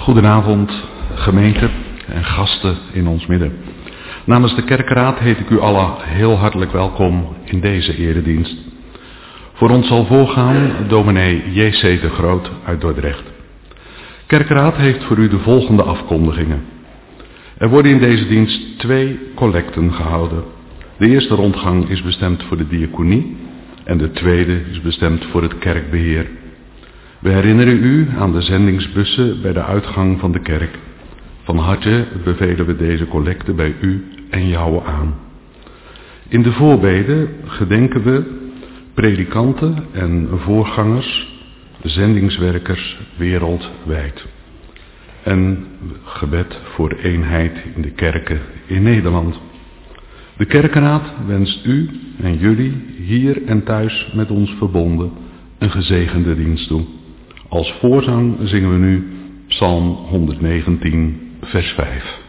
Goedenavond, gemeente en gasten in ons midden. Namens de kerkraad heet ik u allen heel hartelijk welkom in deze eredienst. Voor ons zal voorgaan dominee J.C. de Groot uit Dordrecht. Kerkraad heeft voor u de volgende afkondigingen. Er worden in deze dienst 2 collecten gehouden. De eerste rondgang is bestemd voor de diaconie en de tweede is bestemd voor het kerkbeheer. We herinneren u aan de zendingsbussen bij de uitgang van de kerk. Van harte bevelen we deze collecte bij u en jou aan. In de voorbeden gedenken we predikanten en voorgangers, zendingswerkers wereldwijd. En gebed voor eenheid in de kerken in Nederland. De kerkenraad wenst u en jullie hier en thuis met ons verbonden een gezegende dienst toe. Als voorzang zingen we nu Psalm 119, vers 5.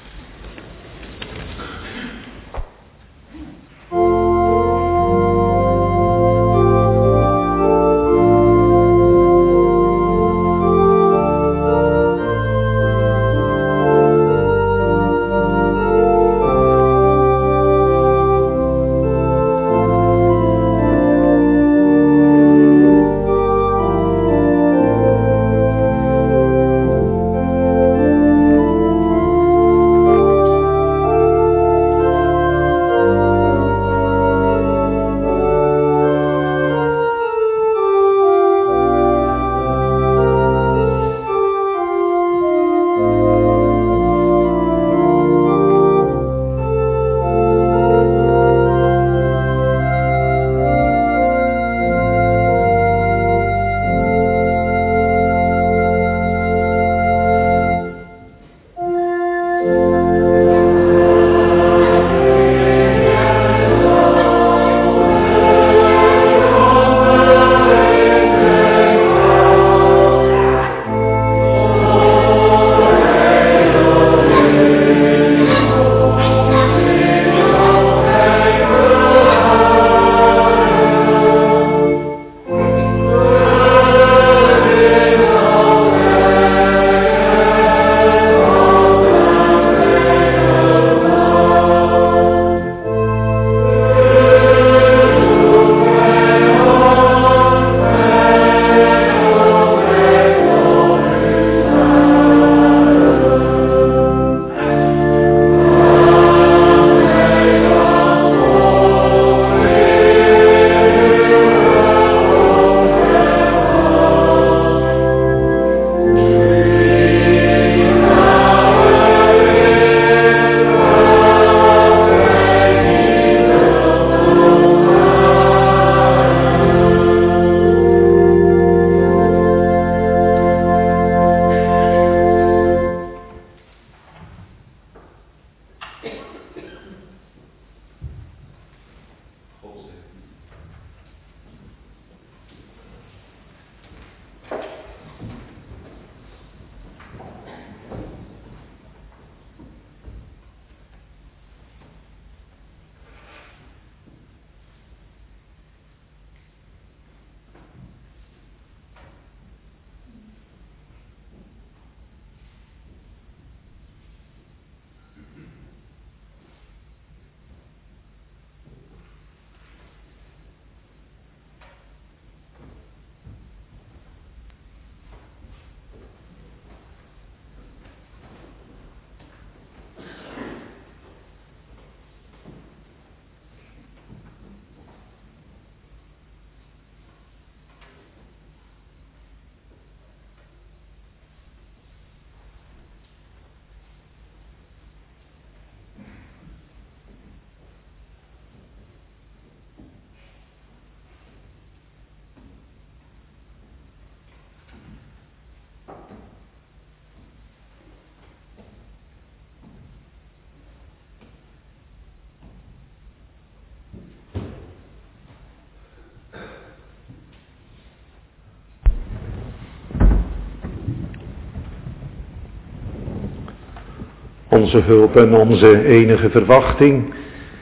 Onze hulp en onze enige verwachting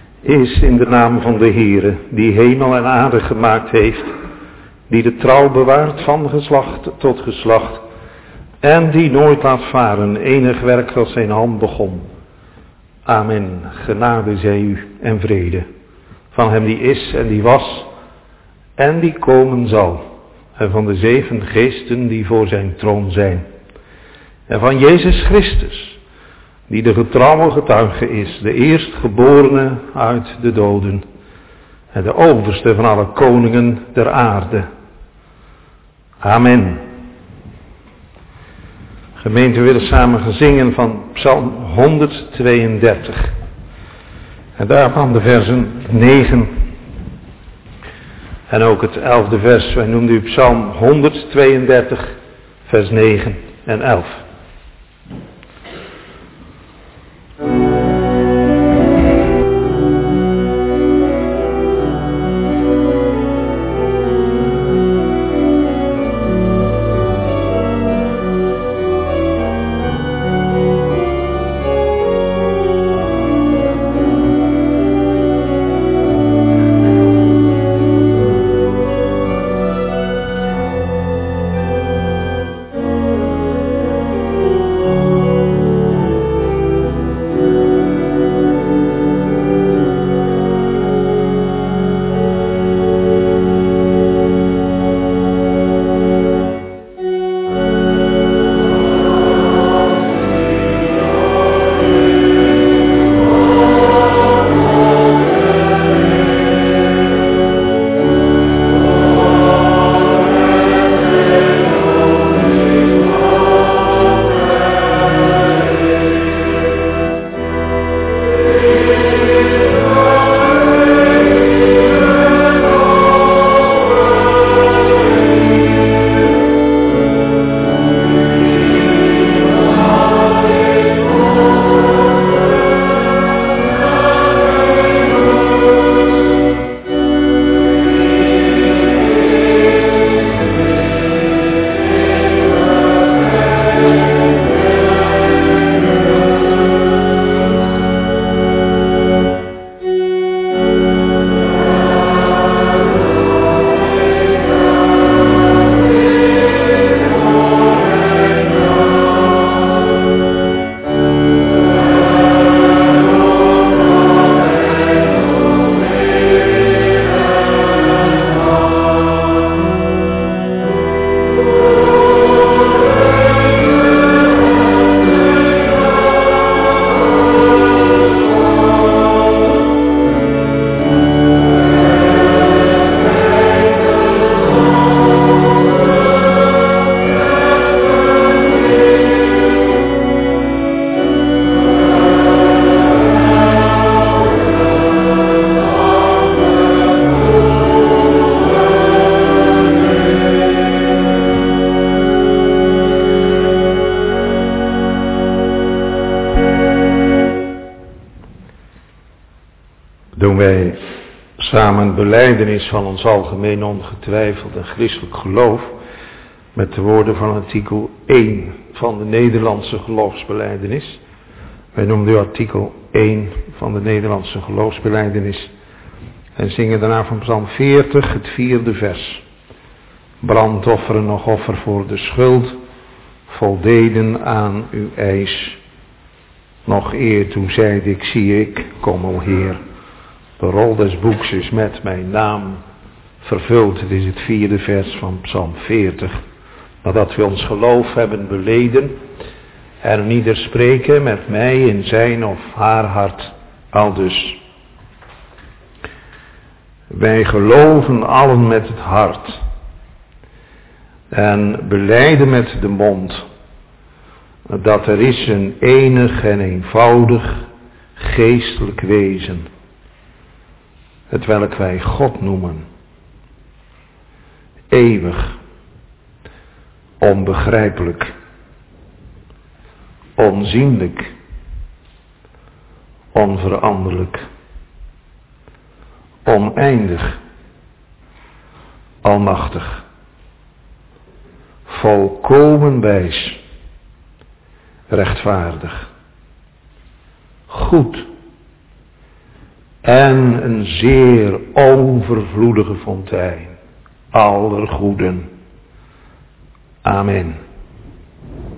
is in de naam van de Heere, die hemel en aarde gemaakt heeft, die de trouw bewaart van geslacht tot geslacht en die nooit laat varen enig werk dat zijn hand begon. Amen. Genade zij u en vrede van hem die is en die was en die komen zal, en van de 7 geesten die voor zijn troon zijn, en van Jezus Christus, die de getrouwe getuige is, de eerstgeborene uit de doden en de overste van alle koningen der aarde. Amen. Gemeente, we willen samen gaan zingen van Psalm 132. En daarvan de versen 9 en ook het 11e vers. Wij noemden u Psalm 132, vers 9 en 11. Doen wij samen belijdenis van ons algemeen ongetwijfeld en christelijk geloof met de woorden van artikel 1 van de Nederlandse geloofsbelijdenis. Wij noemen nu artikel 1 van de Nederlandse geloofsbelijdenis en zingen daarna van Psalm 40 het 4e vers. Brandofferen nog offer voor de schuld, voldeden aan uw eis. Nog eer toen zeide ik, zie ik, kom o Heer. De rol des boeks is met mijn naam vervuld. Het is het 4e vers van Psalm 40. Nadat we ons geloof hebben beleden en een ieder spreken met mij in zijn of haar hart aldus. Wij geloven allen met het hart en belijden met de mond dat er is een enig en eenvoudig geestelijk wezen, hetwelk wij God noemen, eeuwig, onbegrijpelijk, onzienlijk, onveranderlijk, oneindig, almachtig, volkomen wijs, rechtvaardig, goed en een zeer overvloedige fontein aller goeden. Amen.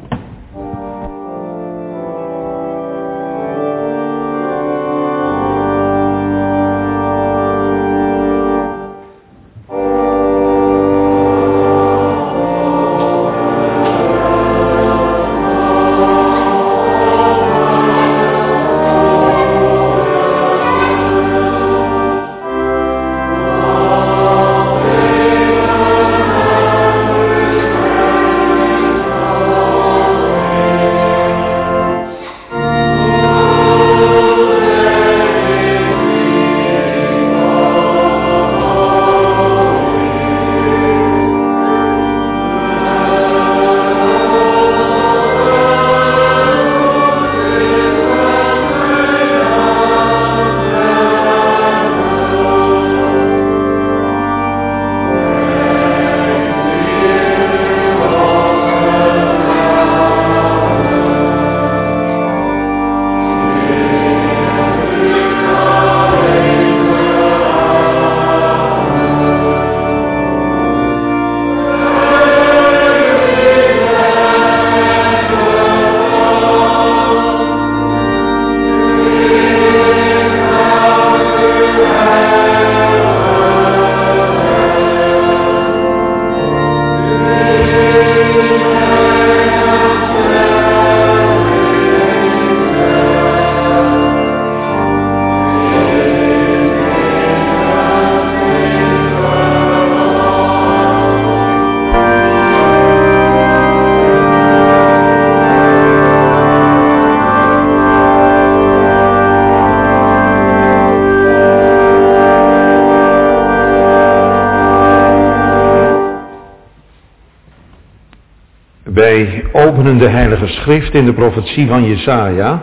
openen de Heilige Schrift in de profetie van Jesaja.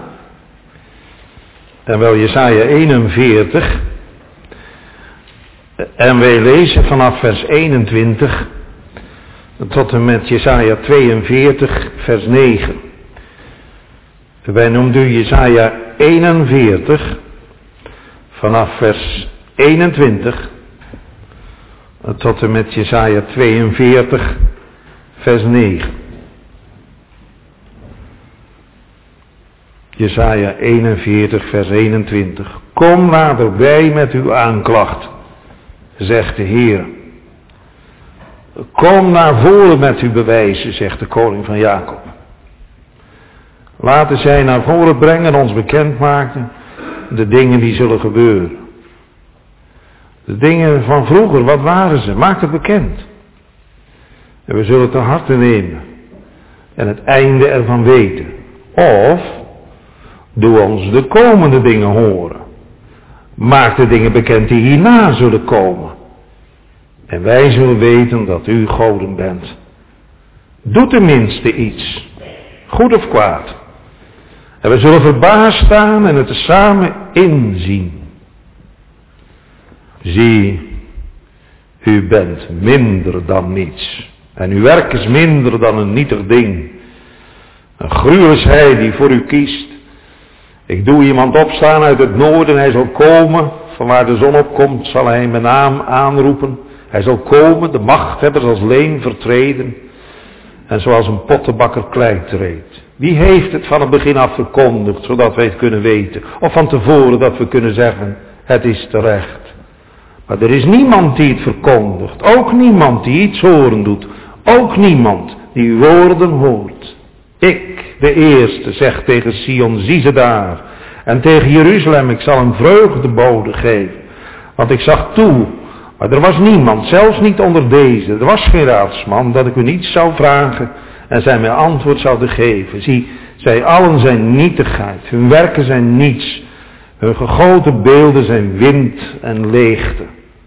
En wel Jesaja 41. En wij lezen vanaf vers 21 tot en met Jesaja 42 vers 9. Wij noemen Jesaja 41 vanaf vers 21 tot en met Jesaja 42 vers 9. Jesaja 41 vers 21. Kom naderbij met uw aanklacht, zegt de Heer. Kom naar voren met uw bewijzen, zegt de koning van Jacob. Laten zij naar voren brengen en ons bekendmaken de dingen die zullen gebeuren. De dingen van vroeger, wat waren ze? Maak het bekend. En we zullen het te harte nemen en het einde ervan weten. Of doe ons de komende dingen horen. Maak de dingen bekend die hierna zullen komen. En wij zullen weten dat u goden bent. Doe tenminste iets, goed of kwaad. En we zullen verbaasd staan en het samen inzien. Zie, u bent minder dan niets. En uw werk is minder dan een nietig ding. Een gruw is hij die voor u kiest. Ik doe iemand opstaan uit het noorden, hij zal komen. Van waar de zon opkomt zal hij mijn naam aanroepen. Hij zal komen, de machthebbers als leem vertreden. En zoals een pottenbakker klei treedt. Wie heeft het van het begin af verkondigd, zodat wij het kunnen weten? Of van tevoren dat we kunnen zeggen, het is terecht. Maar er is niemand die het verkondigt. Ook niemand die iets horen doet. Ook niemand die uw woorden hoort. Ik, de eerste, zeg tegen Sion, zie ze daar. En tegen Jeruzalem, ik zal een vreugdebode geven. Want ik zag toe, maar er was niemand, zelfs niet onder deze. Er was geen raadsman, dat ik u niets zou vragen en zij mij antwoord zouden geven. Zie, zij allen zijn nietigheid, hun werken zijn niets. Hun gegoten beelden zijn wind en leegte.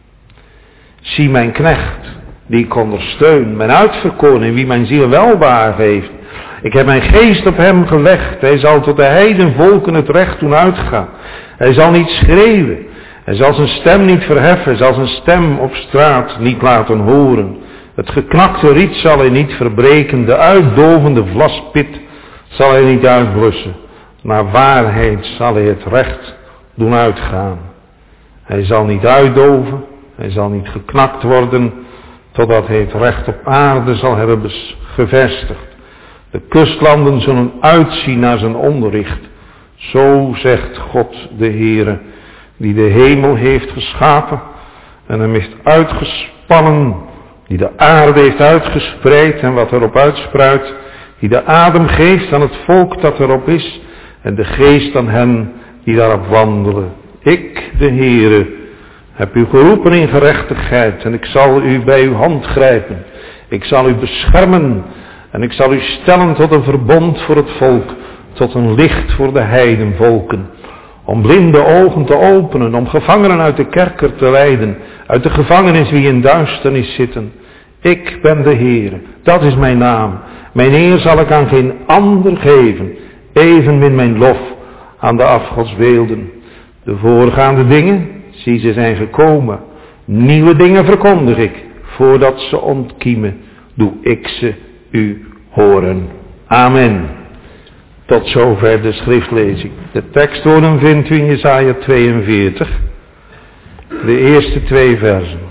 Zie mijn knecht, die ik ondersteun, mijn uitverkoren, in wie mijn ziel welbehaag heeft. Ik heb mijn geest op hem gelegd. Hij zal tot de heidenvolken het recht doen uitgaan. Hij zal niet schreeuwen. Hij zal zijn stem niet verheffen. Hij zal zijn stem op straat niet laten horen. Het geknakte riet zal hij niet verbreken. De uitdovende vlaspit zal hij niet uitblussen. Naar waarheid zal hij het recht doen uitgaan. Hij zal niet uitdoven. Hij zal niet geknakt worden. Totdat hij het recht op aarde zal hebben gevestigd. De kustlanden zullen uitzien naar zijn onderricht. Zo zegt God de Heere, die de hemel heeft geschapen en hem heeft uitgespannen, die de aarde heeft uitgespreid en wat erop uitspruit, die de adem geeft aan het volk dat erop is en de geest aan hen die daarop wandelen. Ik, de Heere, heb u geroepen in gerechtigheid en ik zal u bij uw hand grijpen. Ik zal u beschermen en ik zal u stellen tot een verbond voor het volk, tot een licht voor de heidenvolken. Om blinde ogen te openen, om gevangenen uit de kerker te leiden, uit de gevangenis wie in duisternis zitten. Ik ben de Heere, dat is mijn naam. Mijn eer zal ik aan geen ander geven, evenmin mijn lof aan de afgodsbeelden. De voorgaande dingen, zie ze zijn gekomen. Nieuwe dingen verkondig ik, voordat ze ontkiemen, doe ik ze u horen. Amen. Tot zover de schriftlezing. De tekstwoorden vindt u in Jesaja 42. De eerste 2 versen.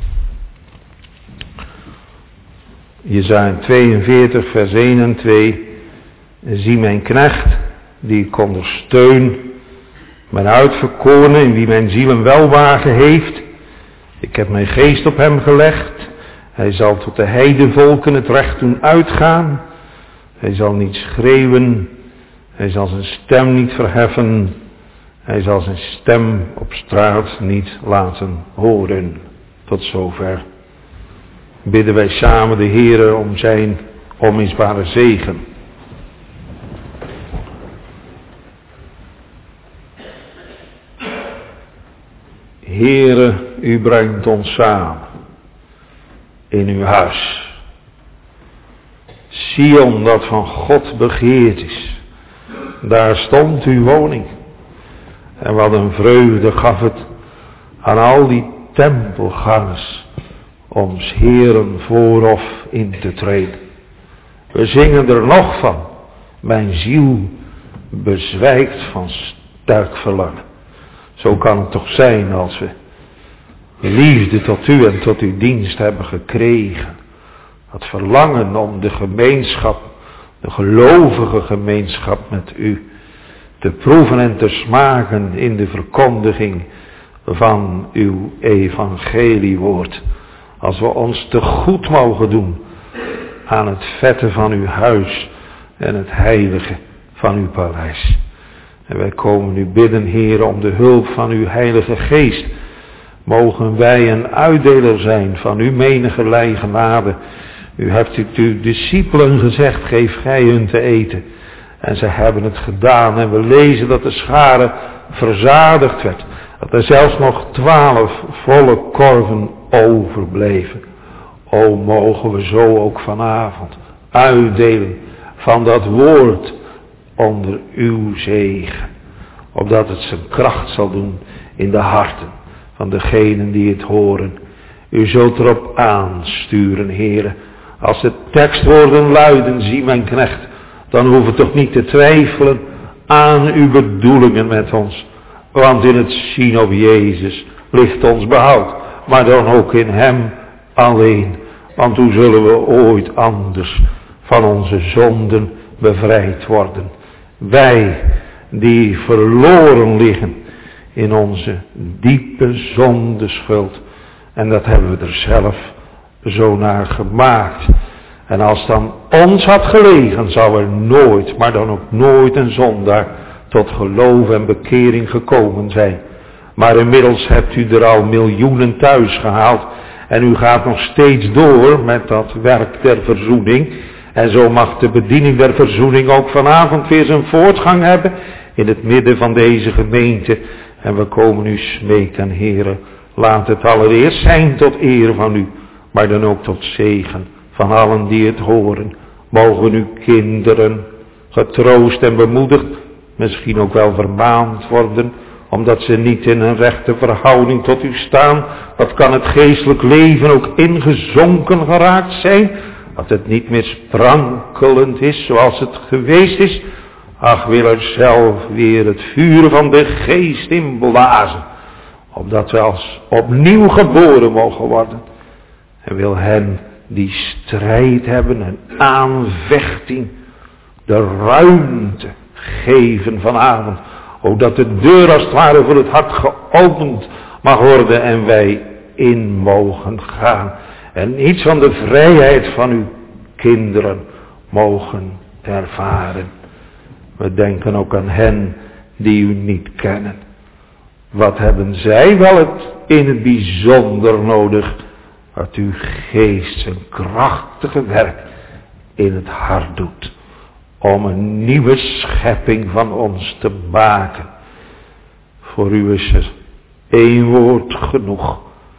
Jesaja 42 vers 1 en 2. Zie mijn knecht, die ik ondersteun. Mijn uitverkorene, in wie mijn ziel een welwagen heeft. Ik heb mijn geest op hem gelegd. Hij zal tot de heidenvolken het recht doen uitgaan. Hij zal niet schreeuwen. Hij zal zijn stem niet verheffen. Hij zal zijn stem op straat niet laten horen. Tot zover. Bidden wij samen de Heere om zijn onmisbare zegen. Heere, u brengt ons samen in uw huis. Sion dat van God begeerd is. Daar stond uw woning. En wat een vreugde gaf het aan al die tempelgangers om 's Heeren voorhof in te treden. We zingen er nog van. Mijn ziel bezwijkt van sterk verlangen. Zo kan het toch zijn als we liefde tot u en tot uw dienst hebben gekregen. Dat verlangen om de gemeenschap, de gelovige gemeenschap met u te proeven en te smaken in de verkondiging van uw evangeliewoord. Als we ons te goed mogen doen aan het vette van uw huis en het heilige van uw paleis. En wij komen u bidden, Heer, om de hulp van uw heilige geest. Mogen wij een uitdeler zijn van uw menigerlei genade. U hebt het uw discipelen gezegd, geef gij hun te eten. En ze hebben het gedaan en we lezen dat de schare verzadigd werd. Dat er zelfs nog 12 volle korven overbleven. O, mogen we zo ook vanavond uitdelen van dat woord onder uw zegen. Opdat het zijn kracht zal doen in de harten van degenen die het horen. U zult erop aansturen, heren. Als de tekstwoorden luiden, zie mijn knecht, dan hoeven we toch niet te twijfelen aan uw bedoelingen met ons. Want in het zien op Jezus ligt ons behoud, maar dan ook in hem alleen. Want hoe zullen we ooit anders van onze zonden bevrijd worden? Wij die verloren liggen in onze diepe zondeschuld. En dat hebben we er zelf zo naar gemaakt. En als dan ons had gelegen, zou er nooit, maar dan ook nooit een zondaar tot geloof en bekering gekomen zijn. Maar inmiddels hebt u er al miljoenen thuis gehaald. En u gaat nog steeds door met dat werk der verzoening. En zo mag de bediening der verzoening ook vanavond weer zijn voortgang hebben in het midden van deze gemeente. En we komen u smeken, heren, laat het allereerst zijn tot eer van u, maar dan ook tot zegen van allen die het horen. Mogen uw kinderen getroost en bemoedigd, misschien ook wel vermaand worden, omdat ze niet in een rechte verhouding tot u staan. Wat kan het geestelijk leven ook ingezonken geraakt zijn, dat het niet meer sprankelend is zoals het geweest is. Ach, wil er zelf weer het vuur van de geest inblazen, opdat we als opnieuw geboren mogen worden. En wil hen die strijd hebben en aanvechting de ruimte geven vanavond. Opdat de deur als het ware voor het hart geopend mag worden en wij in mogen gaan. En iets van de vrijheid van uw kinderen mogen ervaren. We denken ook aan hen die u niet kennen. Wat hebben zij wel in het bijzonder nodig? Dat uw geest zijn krachtige werk in het hart doet. Om een nieuwe schepping van ons te maken. Voor u is er één woord genoeg.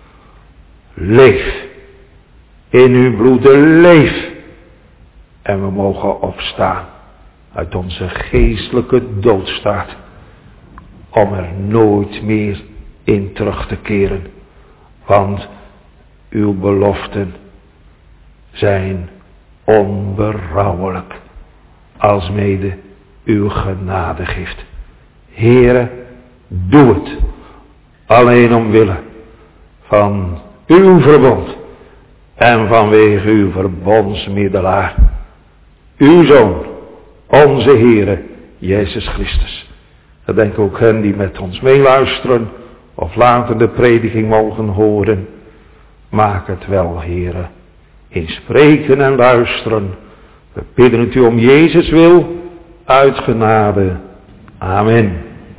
Leef. In uw bloeden leef. En we mogen opstaan uit onze geestelijke doodstaat. Om er nooit meer in terug te keren. Want uw beloften zijn onberouwelijk. Alsmede uw genadegift. Heere, doe het. Alleen omwille van uw verbond. En vanwege uw verbondsmiddelaar. Uw Zoon, onze Heere, Jezus Christus. Dat denk ook hen die met ons meeluisteren. Of later de prediking mogen horen. Maak het wel, Heere. In spreken en luisteren. We bidden het u om Jezus wil, uit genade. Amen.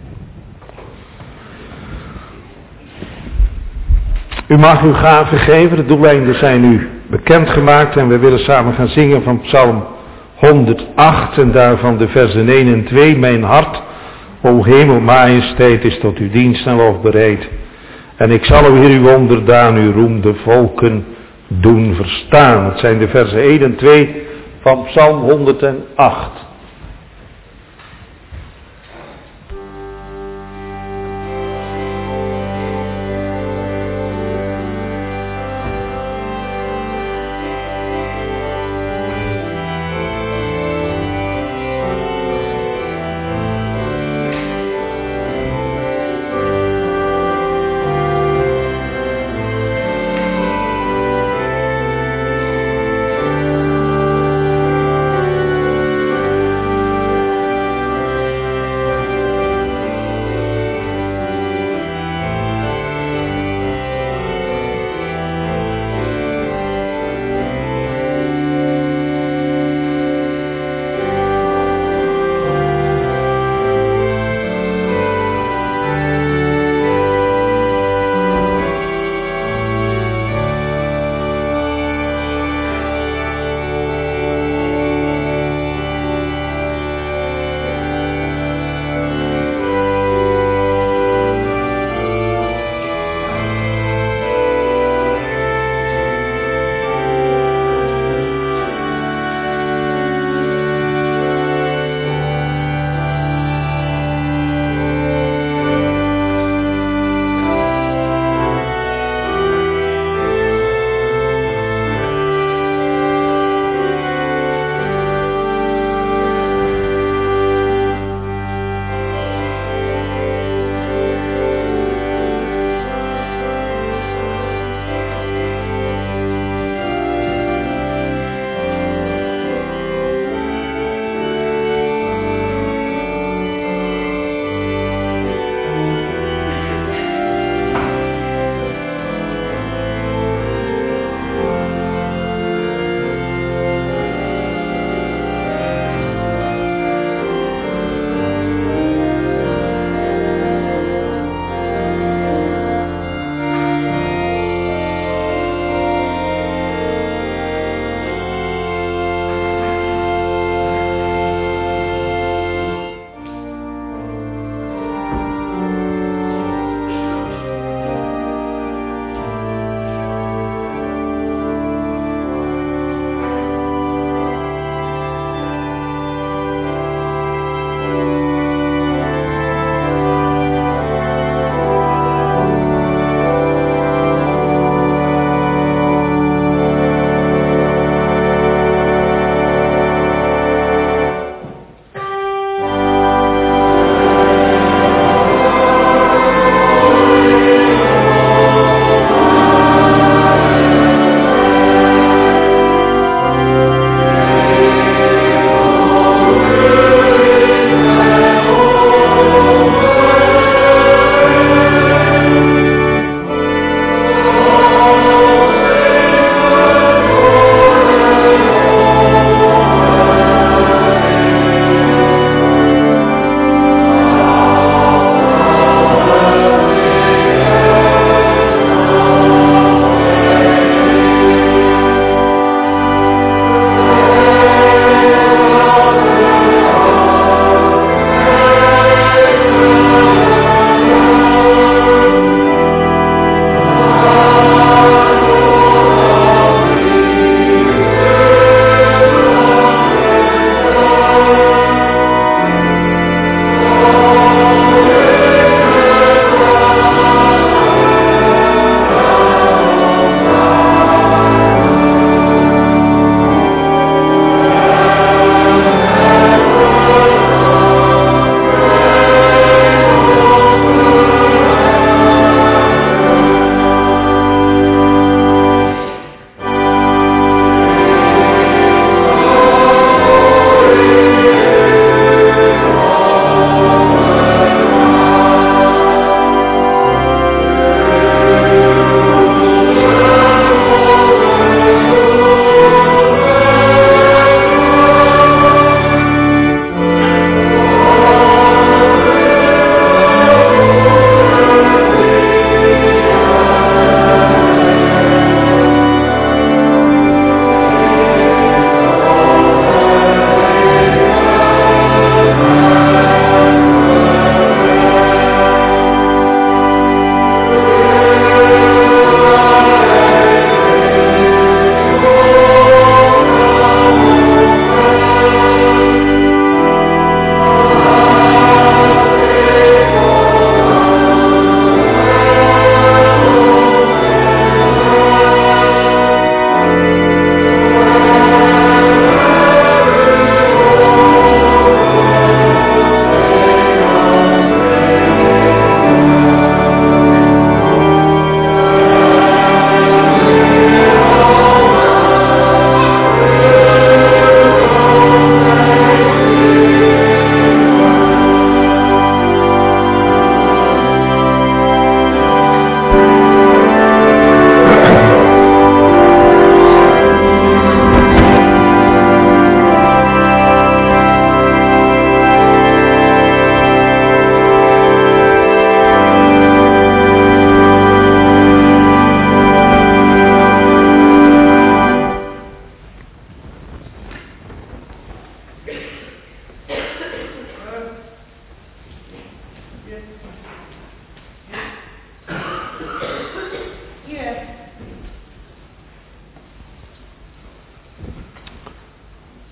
U mag uw gaven geven, de doeleinden zijn u bekendgemaakt en we willen samen gaan zingen van Psalm 108 en daarvan de versen 1 en 2. Mijn hart, o hemel, majesteit, is tot uw dienst en lof bereid. En ik zal u, Heer, uw onderdaan, uw roem de volken doen verstaan. Het zijn de versen 1 en 2 van Psalm 108.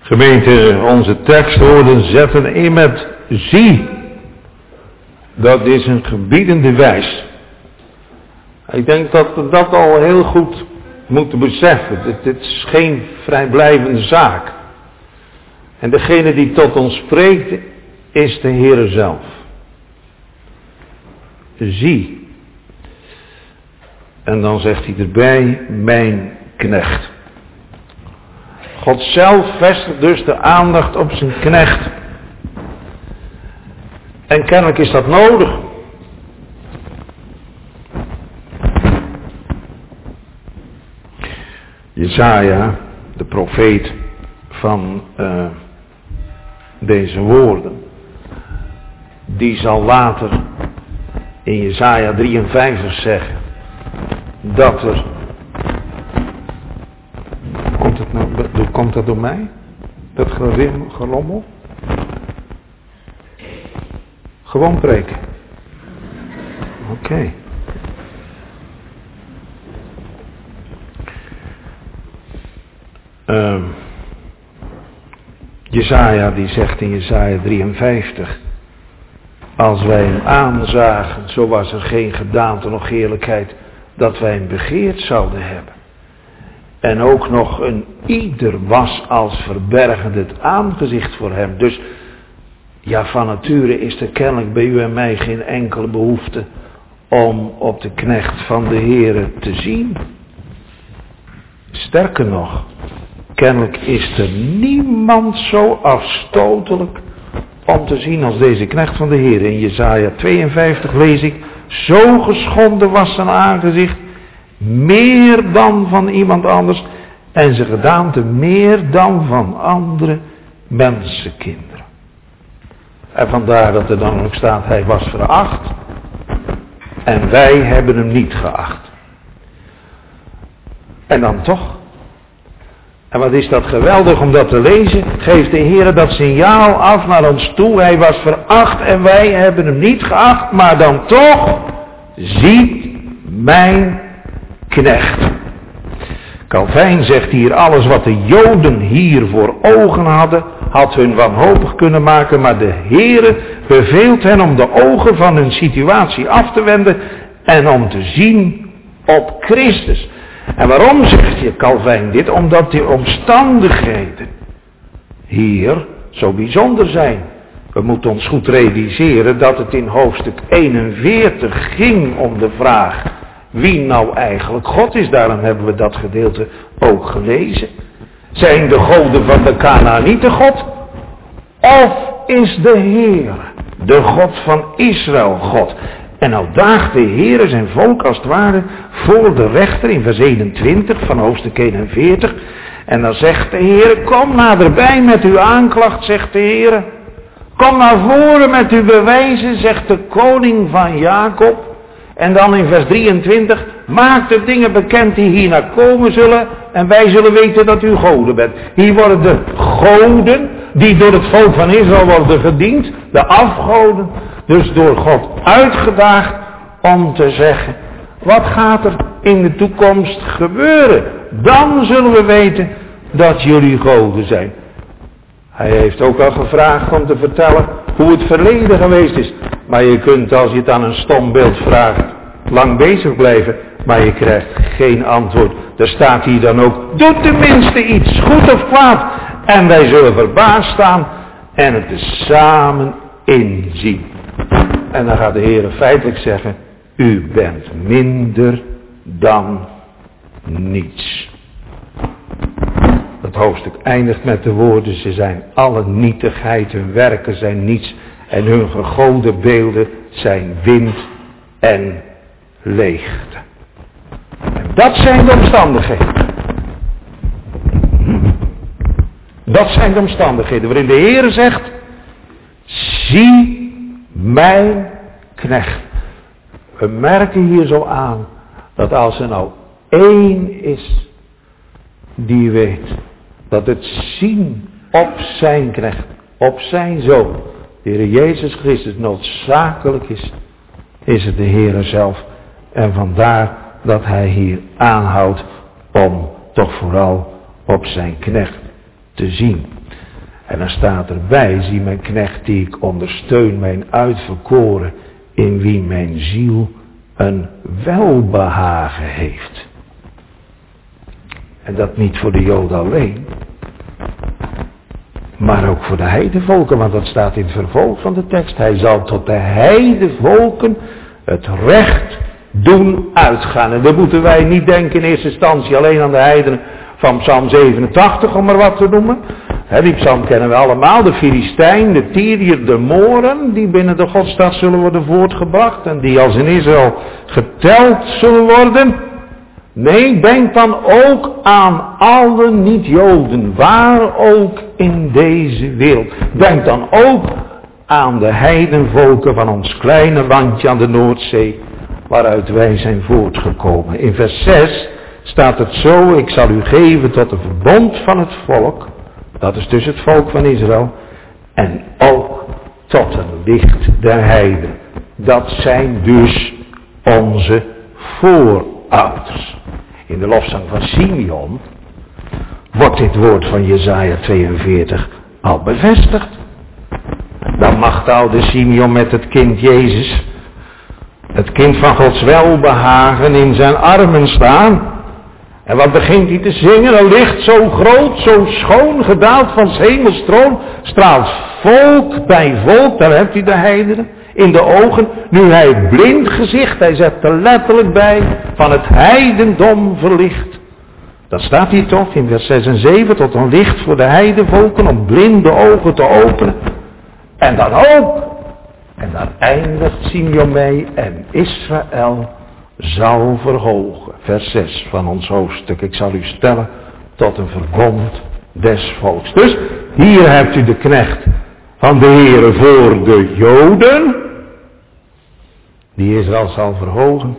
Gemeente, onze tekstwoorden zetten in met zie. Dat is een gebiedende wijs. Ik denk dat we dat al heel goed moeten beseffen. Dit is geen vrijblijvende zaak. En degene die tot ons spreekt is de Heere zelf. Zie. En dan zegt hij erbij, mijn knecht. God zelf vestigt dus de aandacht op zijn knecht. En kennelijk is dat nodig. Jesaja, de profeet van deze woorden, die zal later in Jesaja 53 zeggen dat er... Komt dat door mij? Dat gerommel? Gewoon preken. Oké. Jesaja die zegt in Jesaja 53. Als wij hem aanzagen, zo was er geen gedaante nog heerlijkheid, dat wij hem begeerd zouden hebben. En ook nog een ieder was als verbergend het aangezicht voor hem. Dus ja, van nature is er kennelijk bij u en mij geen enkele behoefte om op de knecht van de Heere te zien. Sterker nog, kennelijk is er niemand zo afstotelijk om te zien als deze knecht van de Heere. In Jesaja 52 lees ik, zo geschonden was zijn aangezicht, meer dan van iemand anders, en zijn gedaante meer dan van andere mensenkinderen. En vandaar dat er dan ook staat, hij was veracht en wij hebben hem niet geacht. En dan toch. En wat is dat geweldig om dat te lezen, geeft de Heer dat signaal af naar ons toe, hij was veracht en wij hebben hem niet geacht, maar dan toch, ziet mijn knecht. Calvijn zegt hier, alles wat de Joden hier voor ogen hadden, had hun wanhopig kunnen maken, maar de Heere beveelt hen om de ogen van hun situatie af te wenden en om te zien op Christus. En waarom zegt je Calvijn dit? Omdat die omstandigheden hier zo bijzonder zijn. We moeten ons goed realiseren dat het in hoofdstuk 41 ging om de vraag wie nou eigenlijk God is. Daarom hebben we dat gedeelte ook gelezen. Zijn de goden van de Kanaanieten God? Of is de Heer, de God van Israël, God? En nou daagt de Heer zijn volk als het ware voor de rechter in vers 21 van hoofdstuk 41. En dan zegt de Heer, kom naderbij met uw aanklacht, zegt de Heer. Kom naar voren met uw bewijzen, zegt de koning van Jacob. En dan in vers 23, maak de dingen bekend die hierna komen zullen en wij zullen weten dat u goden bent. Hier worden de goden die door het volk van Israël worden gediend, de afgoden, dus door God uitgedaagd om te zeggen, wat gaat er in de toekomst gebeuren? Dan zullen we weten dat jullie goden zijn. Hij heeft ook al gevraagd om te vertellen hoe het verleden geweest is. Maar je kunt, als je het aan een stom beeld vraagt, lang bezig blijven. Maar je krijgt geen antwoord. Er staat hier dan ook, doe tenminste iets, goed of kwaad. En wij zullen verbaasd staan en het er samen inzien. En dan gaat de Heer feitelijk zeggen, u bent minder dan niets. Het hoofdstuk eindigt met de woorden, ze zijn alle nietigheid, hun werken zijn niets en hun gegode beelden zijn wind en leegte. En dat zijn de omstandigheden. Dat zijn de omstandigheden waarin de Heer zegt, zie mijn knecht. We merken hier zo aan dat als er nou één is die weet dat het zien op zijn knecht, op zijn zoon, de Heer Jezus Christus, noodzakelijk is het de Heer zelf. En vandaar dat hij hier aanhoudt om toch vooral op zijn knecht te zien. En dan staat erbij, zie mijn knecht die ik ondersteun, mijn uitverkoren, in wie mijn ziel een welbehagen heeft. En dat niet voor de Joden alleen, maar ook voor de heidevolken, want dat staat in het vervolg van de tekst. Hij zal tot de heidevolken het recht doen uitgaan. En dan moeten wij niet denken in eerste instantie alleen aan de heidenen van Psalm 87, om maar wat te noemen. Die psalm kennen we allemaal, de Filistijn, de Tyriër, de Moren, die binnen de Godstad zullen worden voortgebracht en die als in Israël geteld zullen worden. Nee, denk dan ook aan alle niet-Joden, waar ook in deze wereld. Denk dan ook aan de heidenvolken van ons kleine landje aan de Noordzee, waaruit wij zijn voortgekomen. In vers 6 staat het zo, ik zal u geven tot een verbond van het volk, dat is dus het volk van Israël, en ook tot een licht der heiden. Dat zijn dus onze voorouders. In de lofzang van Simeon wordt dit woord van Jesaja 42 al bevestigd. Dan mag de oude Simeon met het kind Jezus, het kind van Gods welbehagen, in zijn armen staan. En wat begint hij te zingen? Een licht zo groot, zo schoon, gedaald van 's hemels troon, straalt volk bij volk, daar hebt u de heidenen, in de ogen, nu hij het blind gezicht, hij zet er letterlijk bij, van het heidendom verlicht. Dat staat hier toch in vers 6 en 7, tot een licht voor de heidenvolken, om blinde ogen te openen. En dan ook, en daar eindigt Simeon mee, en Israël zal verhogen. Vers 6 van ons hoofdstuk. Ik zal u stellen tot een verbond des volks. Dus hier hebt u de knecht van de Heere voor de Joden, die Israël zal verhogen.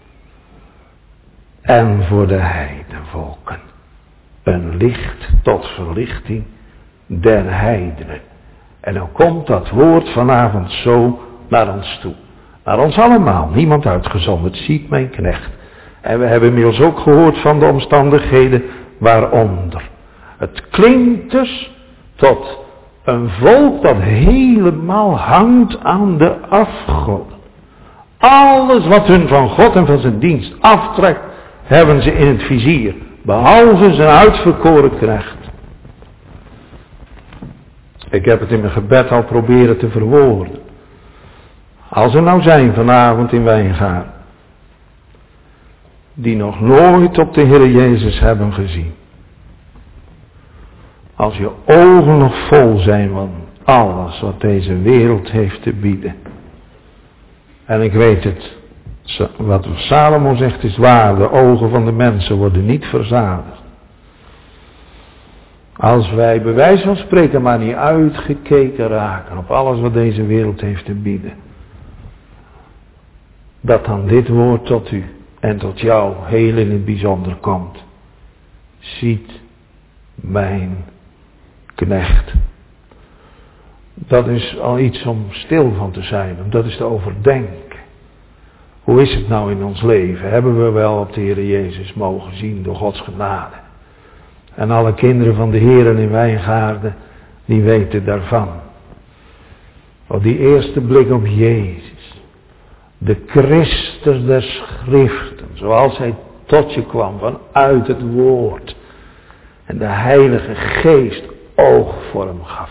En voor de heidenvolken een licht tot verlichting der heidenen. En dan komt dat woord vanavond zo naar ons toe. Naar ons allemaal, niemand uitgezonderd, ziet mijn knecht. En we hebben inmiddels ook gehoord van de omstandigheden waaronder. Het klinkt dus tot een volk dat helemaal hangt aan de afgoden. Alles wat hun van God en van zijn dienst aftrekt, hebben ze in het vizier. Behalve zijn uitverkoren knecht. Ik heb het in mijn gebed al proberen te verwoorden. Als er nou zijn vanavond in Wijngaarden, die nog nooit op de Heer Jezus hebben gezien. Als je ogen nog vol zijn van alles wat deze wereld heeft te bieden. En ik weet het, wat Salomo zegt is waar, de ogen van de mensen worden niet verzadigd. Als wij bij wijze van spreken maar niet uitgekeken raken op alles wat deze wereld heeft te bieden. Dat dan dit woord tot u en tot jou heel in het bijzonder komt. Ziet mijn knecht. Dat is al iets om stil van te zijn, om dat is te overdenken. Hoe is het nou in ons leven? Hebben we wel op de Heer Jezus mogen zien door Gods genade? En alle kinderen van de Heeren in Wijngaarden, die weten daarvan. Op die eerste blik op Jezus. De Christus der Schriften, zoals hij tot je kwam vanuit het woord. En de Heilige Geest oog voor hem gaf.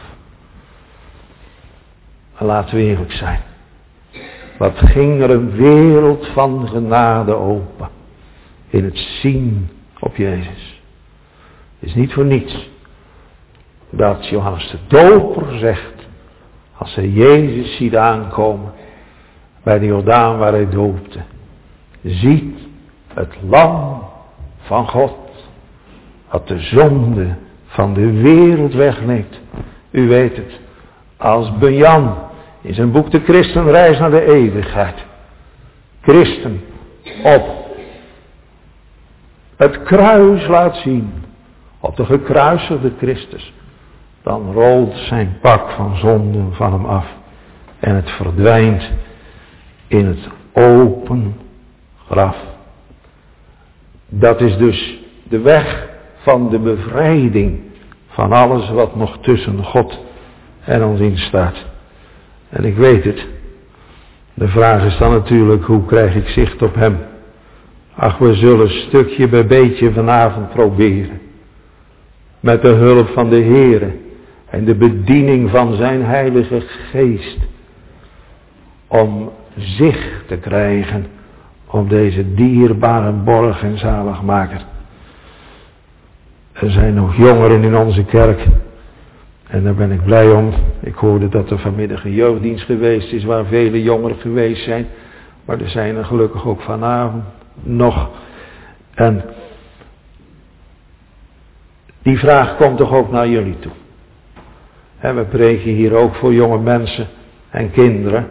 Maar laten we eerlijk zijn. Wat ging er een wereld van genade open. In het zien op Jezus. Het is niet voor niets. Dat Johannes de Doper zegt. Als hij Jezus ziet aankomen. Bij de Jordaan waar hij doopte. Ziet het lam van God. Dat de zonde van de wereld wegneemt. U weet het. Als Bunyan in zijn boek De Christenreis naar de eeuwigheid. Christen op het kruis laat zien. Op de gekruisigde Christus. Dan rolt zijn pak van zonden van hem af. En het verdwijnt in het open graf. Dat is dus de weg van de bevrijding van alles wat nog tussen God en ons in staat. En ik weet het. De vraag is dan natuurlijk, hoe krijg ik zicht op hem? Ach, we zullen stukje bij beetje vanavond proberen. Met de hulp van de Heere en de bediening van zijn Heilige Geest. Om zicht te krijgen op deze dierbare borg en zaligmaker. Er zijn nog jongeren in onze kerk. En daar ben ik blij om. Ik hoorde dat er vanmiddag een jeugddienst geweest is waar vele jongeren geweest zijn. Maar er zijn er gelukkig ook vanavond nog. En die vraag komt toch ook naar jullie toe. En we preken hier ook voor jonge mensen en kinderen.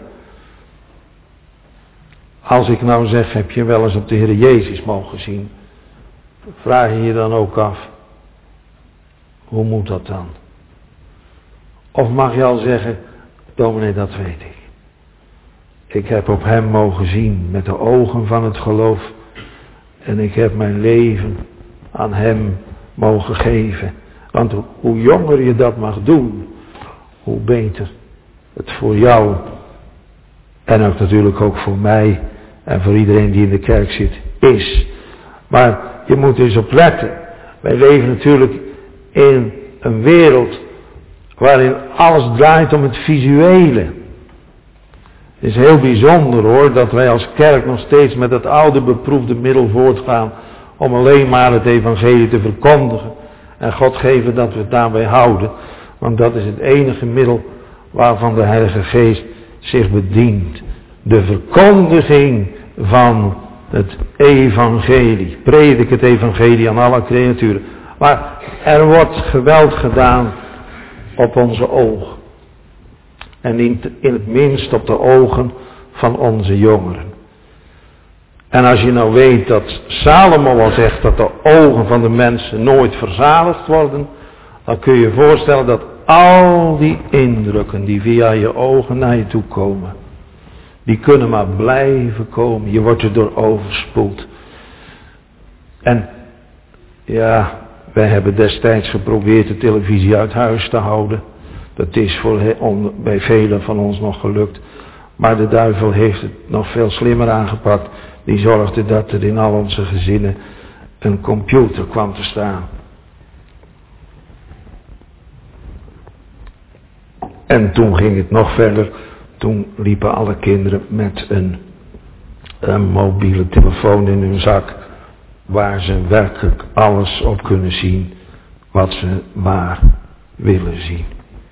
Als ik nou zeg, heb je wel eens op de Heer Jezus mogen zien? Vraag je je dan ook af, hoe moet dat dan? Of mag je al zeggen, dominee, dat weet ik. Ik heb op hem mogen zien met de ogen van het geloof. En ik heb mijn leven aan hem mogen geven. Want hoe jonger je dat mag doen, hoe beter het voor jou en ook natuurlijk ook voor mij en voor iedereen die in de kerk zit is. Maar je moet er eens op letten. Wij leven natuurlijk in een wereld waarin alles draait om het visuele. Het is heel bijzonder hoor, dat wij als kerk nog steeds met het oude beproefde middel voortgaan om alleen maar het evangelie te verkondigen. En God geven dat we het daarbij houden. Want dat is het enige middel waarvan de Heilige Geest zich bedient. De verkondiging van het evangelie. Predik het evangelie aan alle creaturen. Maar er wordt geweld gedaan op onze ogen. En in het minst op de ogen van onze jongeren. En als je nou weet dat Salomo al zegt dat de ogen van de mensen nooit verzadigd worden, dan kun je je voorstellen dat al die indrukken die via je ogen naar je toe komen, die kunnen maar blijven komen. Je wordt er door overspoeld. En ja, wij hebben destijds geprobeerd de televisie uit huis te houden. Dat is bij velen van ons nog gelukt. Maar de duivel heeft het nog veel slimmer aangepakt. Die zorgde dat er in al onze gezinnen een computer kwam te staan. En toen ging het nog verder. Toen liepen alle kinderen met een mobiele telefoon in hun zak. Waar ze werkelijk alles op kunnen zien wat ze maar willen zien.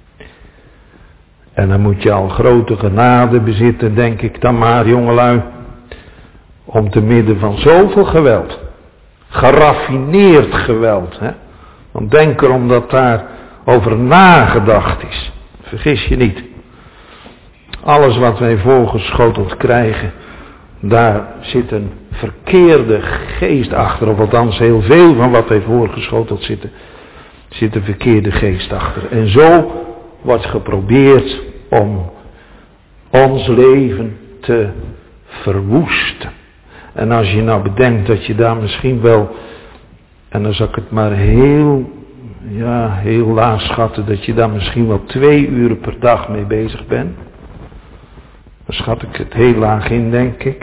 En dan moet je al grote genade bezitten, denk ik dan maar, jongelui. Om te midden van zoveel geweld. Geraffineerd geweld. Hè? Want denk erom dat daar over nagedacht is. Vergis je niet. Alles wat wij voorgeschoteld krijgen. Daar zit een verkeerde geest achter. Of althans heel veel van wat wij voorgeschoteld zit een verkeerde geest achter. En zo wordt geprobeerd om ons leven te verwoesten. En als je nou bedenkt dat je daar misschien wel, en dan zal ik het maar heel laag schatten, dat je daar misschien wel 2 uren per dag mee bezig bent. Dan schat ik het heel laag in, denk ik.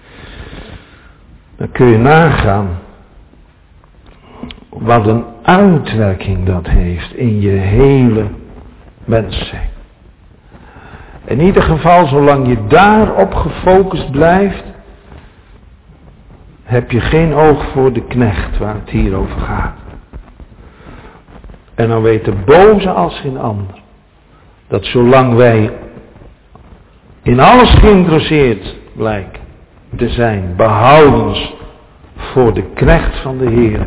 Dan kun je nagaan wat een uitwerking dat heeft in je hele mens zijn. In ieder geval, zolang je daarop gefocust blijft, heb je geen oog voor de knecht waar het hier over gaat. En dan weet de boze als geen ander, dat zolang wij in alles geïnteresseerd blijken te zijn, behoudens voor de knecht van de Heer,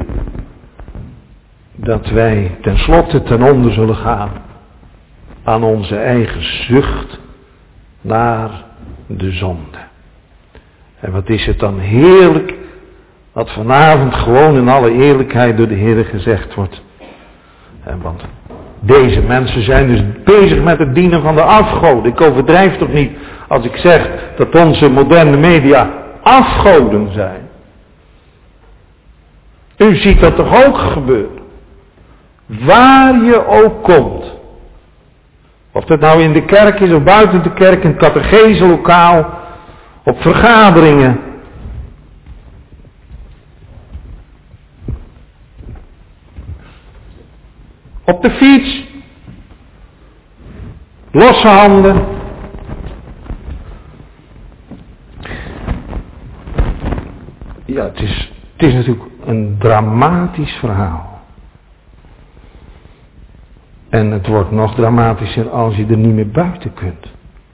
dat wij tenslotte ten onder zullen gaan aan onze eigen zucht naar de zonde. En wat is het dan heerlijk wat vanavond gewoon in alle eerlijkheid door de Heer gezegd wordt. En want deze mensen zijn dus bezig met het dienen van de afgoden. Ik overdrijf toch niet als ik zeg dat onze moderne media afgoden zijn. U ziet dat toch ook gebeuren. Waar je ook komt. Of dat nou in de kerk is of buiten de kerk, in het catecheselokaal, op vergaderingen. Op de fiets. Losse handen. Ja, het is natuurlijk een dramatisch verhaal. En het wordt nog dramatischer als je er niet meer buiten kunt.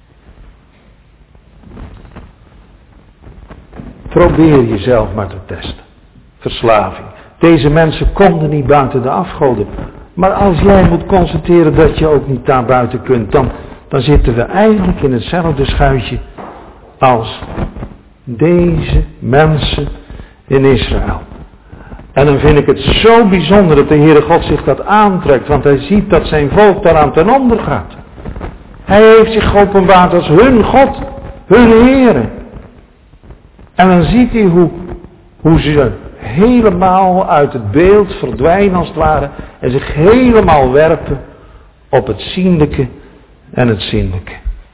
Probeer jezelf maar te testen. Verslaving. Deze mensen konden niet buiten de afgoden. Maar als jij moet constateren dat je ook niet daar buiten kunt, dan zitten we eigenlijk in hetzelfde schuitje als deze mensen in Israël. En dan vind ik het zo bijzonder dat de Heere God zich dat aantrekt, want hij ziet dat zijn volk daaraan ten onder gaat. Hij heeft zich geopenbaard als hun God, hun Heere. En dan ziet hij hoe ze helemaal uit het beeld verdwijnen als het ware en zich helemaal werpen op het zienlijke en het zinnelijke.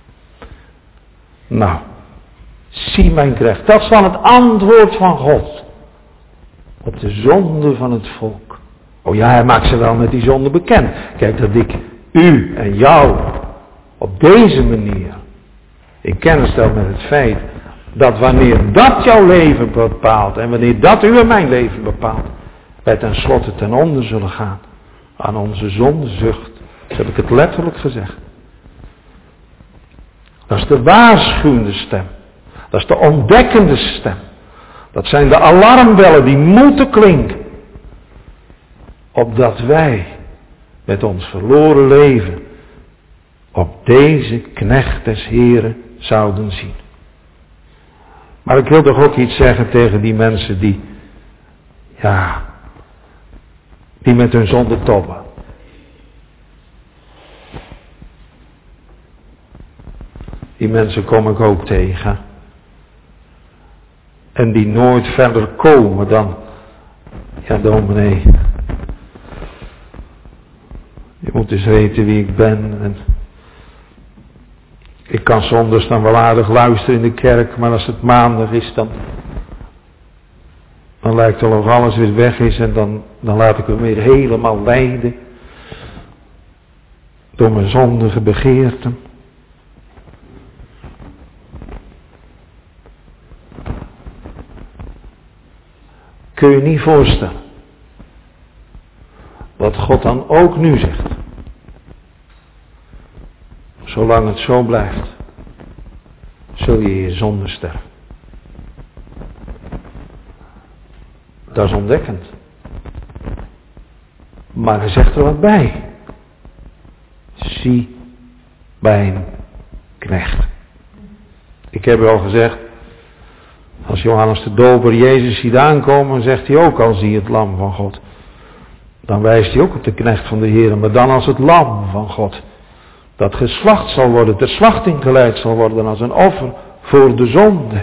Nou, zie mijn knecht, dat is dan het antwoord van God op de zonde van het volk. Oh ja, hij maakt ze wel met die zonde bekend. Kijk, dat ik u en jou op deze manier in kennis stel met het feit dat wanneer dat jouw leven bepaalt en wanneer dat u en mijn leven bepaalt, wij tenslotte ten onder zullen gaan aan onze zondezucht. Dat heb ik het letterlijk gezegd. Dat is de waarschuwende stem. Dat is de ontdekkende stem. Dat zijn de alarmbellen die moeten klinken. Opdat wij met ons verloren leven op deze knecht des Heren zouden zien. Maar ik wil toch ook iets zeggen tegen die mensen die met hun zonde tobben. Die mensen kom ik ook tegen. En die nooit verder komen dan, ja dominee, je moet eens weten wie ik ben. En ik kan zondags dan wel aardig luisteren in de kerk, maar als het maandag is dan lijkt het of alles weer weg is en dan laat ik me weer helemaal leiden door mijn zondige begeerten. Kun je niet voorstellen wat God dan ook nu zegt. Zolang het zo blijft, zul je je zonde sterven. Dat is ontdekkend. Maar hij zegt er wat bij. Zie mijn knecht. Ik heb al gezegd, als Johannes de Doper Jezus ziet aankomen, zegt hij ook al, zie het lam van God. Dan wijst hij ook op de knecht van de Heer, maar dan als het lam van God. Dat geslacht zal worden, ter slachting geleid zal worden als een offer voor de zonde.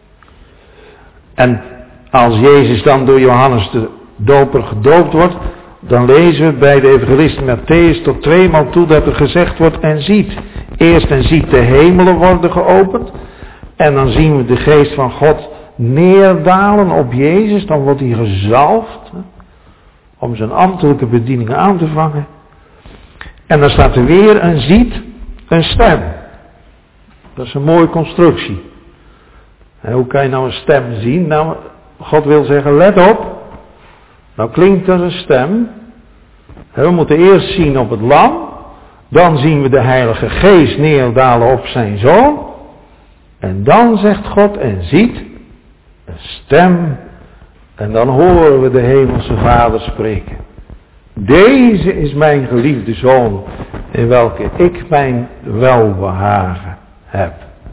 En als Jezus dan door Johannes de Doper gedoopt wordt, dan lezen we bij de evangelist Mattheüs tot 2 maal toe dat er gezegd wordt en ziet. Eerst en ziet de hemelen worden geopend. En dan zien we de geest van God neerdalen op Jezus. Dan wordt hij gezalfd om zijn ambtelijke bediening aan te vangen. En dan staat er weer en ziet een stem. Dat is een mooie constructie. En hoe kan je nou een stem zien? Nou, God wil zeggen, let op. Nou klinkt er een stem. We moeten eerst zien op het lam. Dan zien we de Heilige Geest neerdalen op zijn Zoon. En dan zegt God en ziet een stem. En dan horen we de Hemelse Vader spreken. Deze is mijn geliefde Zoon, in welke ik mijn welbehagen heb.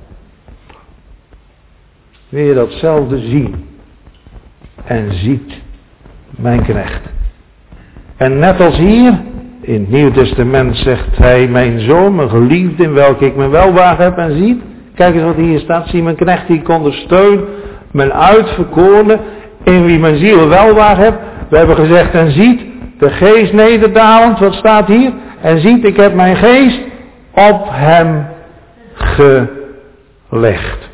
Wil je datzelfde zien en ziet mijn knecht. En net als hier, in het Nieuw Testament zegt hij, mijn Zoon, mijn geliefde, in welke ik mijn welbehagen heb en ziet. Kijk eens wat hier staat, zie mijn knecht die ik ondersteun, mijn uitverkorene, in wie mijn ziel welbehagen heb. We hebben gezegd en ziet, de geest nederdalend, wat staat hier? En ziet, ik heb mijn geest op hem gelegd.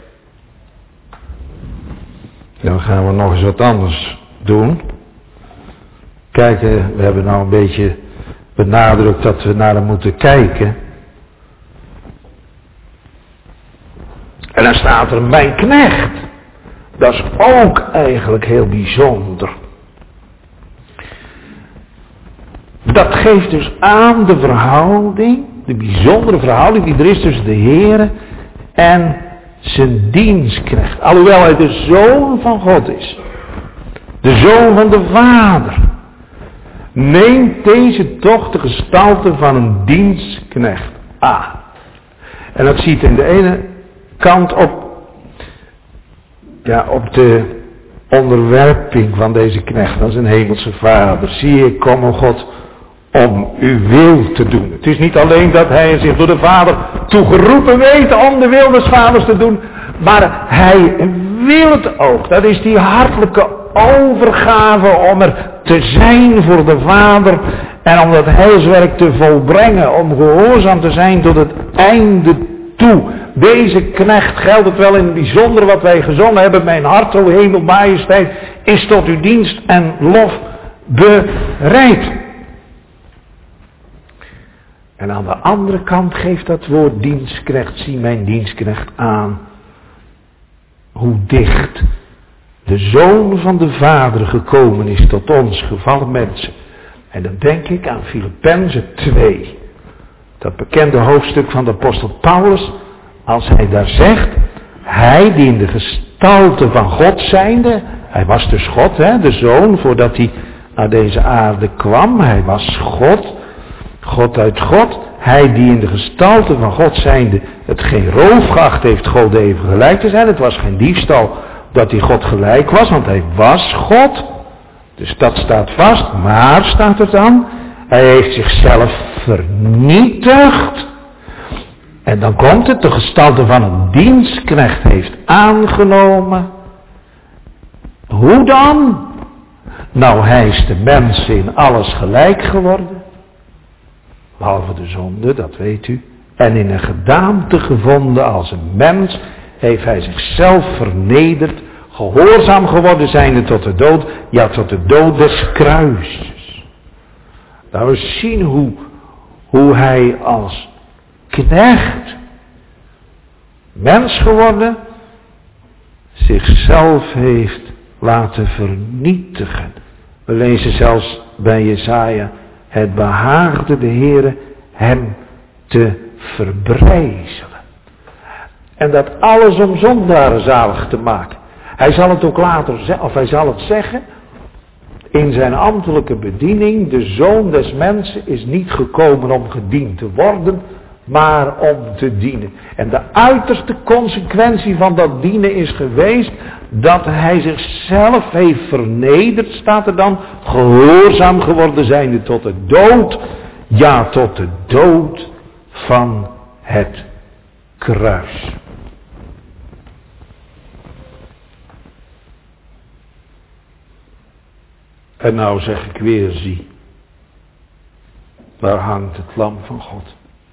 Dan gaan we nog eens wat anders doen. Kijk, we hebben nou een beetje benadrukt dat we naar hem moeten kijken. En dan staat er mijn knecht. Dat is ook eigenlijk heel bijzonder. Dat geeft dus aan de verhouding, de bijzondere verhouding die er is tussen de Heere en zijn dienstknecht. Alhoewel hij de Zoon van God is. De Zoon van de Vader. Neemt deze toch de gestalte van een dienstknecht aan. En dat ziet in de ene kant op de onderwerping van deze knecht aan zijn hemelse Vader. Zie, ik kom, o God, om uw wil te doen. Het is niet alleen dat hij zich door de Vader toegeroepen weet om de wil des Vaders te doen, maar hij wil het ook. Dat is die hartelijke overgave om er te zijn voor de Vader en om dat heilswerk te volbrengen, om gehoorzaam te zijn tot het einde toe. Deze knecht, geldt het wel in het bijzonder wat wij gezongen hebben, mijn hart, o hemel, majesteit, is tot uw dienst en lof bereid. En aan de andere kant geeft dat woord dienstknecht, zie mijn dienstknecht aan, hoe dicht de Zoon van de Vader gekomen is tot ons gevallen mensen. En dan denk ik aan Filippenzen 2. Dat bekende hoofdstuk van de apostel Paulus. Als hij daar zegt. Hij die in de gestalte van God zijnde. Hij was dus God, de Zoon, voordat hij naar deze aarde kwam. Hij was God. God uit God. Hij die in de gestalte van God zijnde het geen roof geacht heeft God even gelijk te zijn. Het was geen diefstal dat hij God gelijk was, want hij was God. Dus dat staat vast. Maar staat er dan, hij heeft zichzelf vernietigd. En dan komt het, de gestalte van een dienstknecht heeft aangenomen. Hoe dan? Nou, hij is de mensen in alles gelijk geworden. Behalve de zonde, dat weet u. En in een gedaante gevonden als een mens heeft hij zichzelf vernederd, gehoorzaam geworden zijnde tot de dood, ja tot de dood des kruises. Nou, we zien hoe hij als knecht, mens geworden, zichzelf heeft laten vernietigen. We lezen zelfs bij Jesaja, het behaagde de Heere hem te verbrijzelen. En dat alles om zondaren zalig te maken. Hij zal het ook later zeggen, of hij zal het zeggen, in zijn ambtelijke bediening, de Zoon des mensen is niet gekomen om gediend te worden, maar om te dienen. En de uiterste consequentie van dat dienen is geweest dat hij zichzelf heeft vernederd, staat er dan, gehoorzaam geworden zijnde tot de dood, ja tot de dood van het kruis. En nou zeg ik weer, zie, daar hangt het lam van God.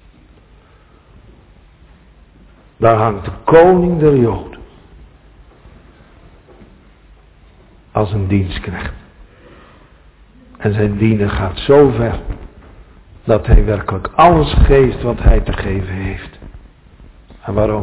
Daar hangt de koning der Joden. Als een dienstknecht. En zijn dienen gaat zo ver, dat hij werkelijk alles geeft wat hij te geven heeft. En waarom?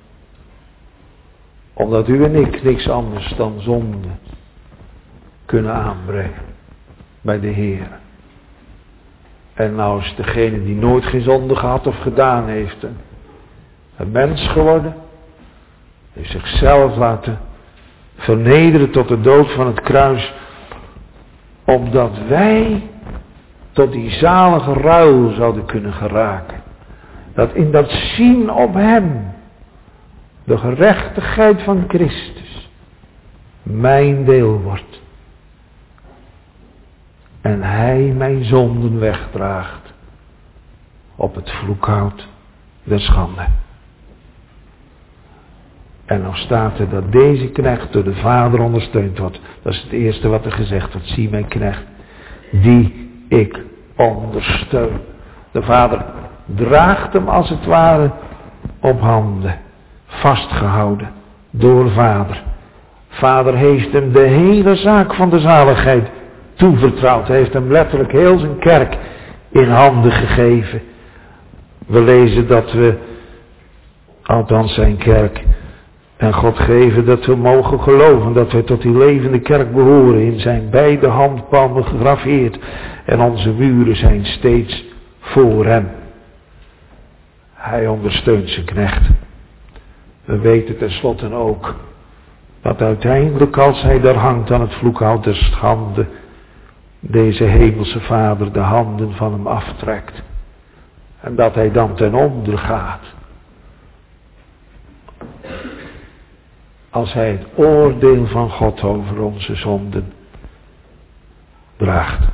Omdat u en ik niks anders dan zonde kunnen aanbrengen bij de Heer. En nou is degene die nooit geen zonde gehad of gedaan heeft, een mens geworden, heeft zichzelf laten vernederen tot de dood van het kruis, opdat wij tot die zalige ruil zouden kunnen geraken. Dat in dat zien op hem, de gerechtigheid van Christus, mijn deel wordt. En hij mijn zonden wegdraagt op het vloekhout der schande. En dan staat er dat deze knecht door de Vader ondersteund wordt. Dat is het eerste wat er gezegd wordt. Zie mijn knecht, die ik ondersteun. De Vader draagt hem als het ware op handen, vastgehouden door Vader. Vader heeft hem de hele zaak van de zaligheid toevertrouwd. Hij heeft hem letterlijk heel zijn kerk in handen gegeven. We lezen dat we, althans zijn kerk, en God geven dat we mogen geloven dat we tot die levende kerk behoren, in zijn beide handpalmen gegraveerd, en onze muren zijn steeds voor hem. Hij ondersteunt zijn knecht. We weten tenslotte ook dat uiteindelijk, als hij daar hangt aan het vloekhout der schande, deze hemelse Vader de handen van hem aftrekt. En dat hij dan ten onder gaat. Als hij het oordeel van God over onze zonden draagt.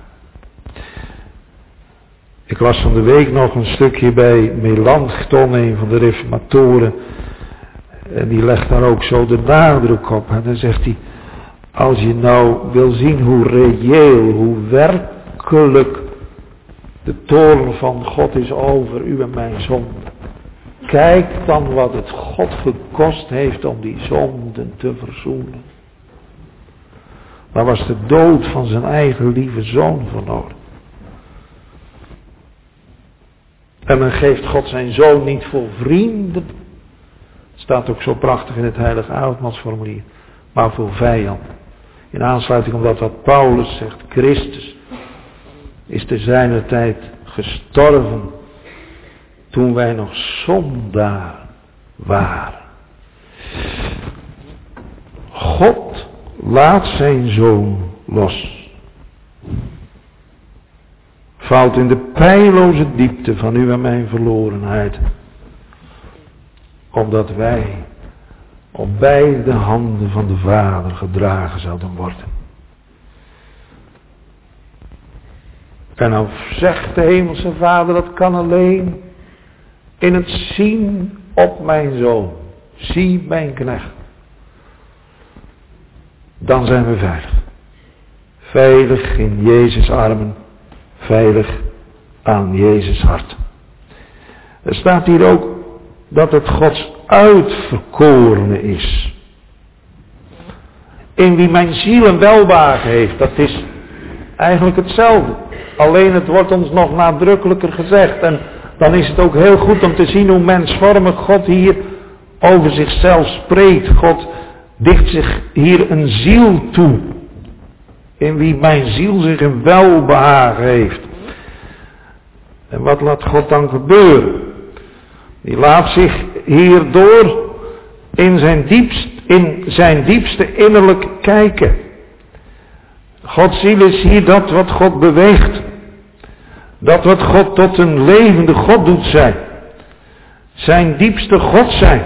Ik las van de week nog een stukje bij Melanchthon, een van de reformatoren. En die legt daar ook zo de nadruk op. En dan zegt hij, als je nou wil zien hoe reëel, hoe werkelijk de toorn van God is over u en mijn zonde. Kijk dan wat het God gekost heeft om die zonden te verzoenen. Daar was de dood van zijn eigen lieve zoon voor nodig. En men geeft God zijn zoon niet voor vrienden. Het staat ook zo prachtig in het heilige avondmaalsformulier. Maar voor vijanden. In aansluiting op dat wat Paulus zegt. Christus is te zijner tijd gestorven. Toen wij nog zondaar waren. God laat zijn zoon los. Valt in de peilloze diepte van u en mijn verlorenheid. Omdat wij op beide handen van de Vader gedragen zouden worden. En nou zegt de hemelse Vader, dat kan alleen in het zien op mijn zoon. Zie mijn knecht. Dan zijn we veilig. Veilig in Jezus' armen. Veilig aan Jezus' hart. Er staat hier ook dat het Gods uitverkorene is. In wie mijn ziel een welbehagen heeft. Dat is eigenlijk hetzelfde. Alleen het wordt ons nog nadrukkelijker gezegd. En dan is het ook heel goed om te zien hoe mensvormig God hier over zichzelf spreekt. God dicht zich hier een ziel toe. In wie mijn ziel zich een welbehagen heeft. En wat laat God dan gebeuren? Die laat zich hierdoor in zijn diepste innerlijk kijken. Gods ziel is hier dat wat God beweegt. Dat wat God tot een levende God doet zijn. Zijn diepste God zijn.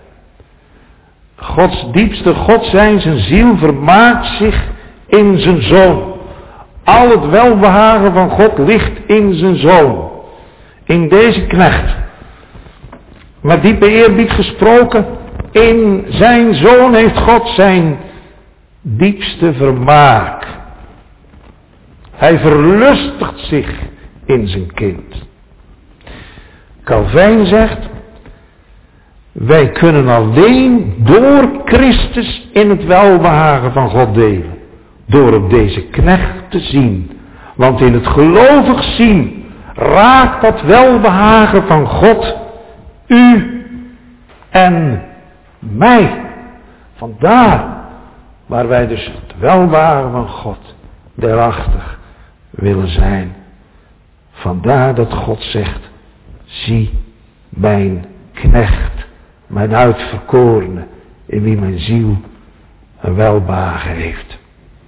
Gods diepste God zijn, zijn ziel vermaakt zich in zijn zoon. Al het welbehagen van God ligt in zijn zoon. In deze knecht. Met diepe eerbied gesproken, in zijn zoon heeft God zijn diepste vermaak. Hij verlustigt zich in zijn kind. Calvijn zegt, wij kunnen alleen door Christus in het welbehagen van God delen. Door op deze knecht te zien. Want in het gelovig zien raakt dat welbehagen van God u en mij. Vandaar waar wij dus het welbehagen van God derachtig willen zijn. Vandaar dat God zegt, zie mijn knecht, mijn uitverkorene, in wie mijn ziel een welbehagen heeft.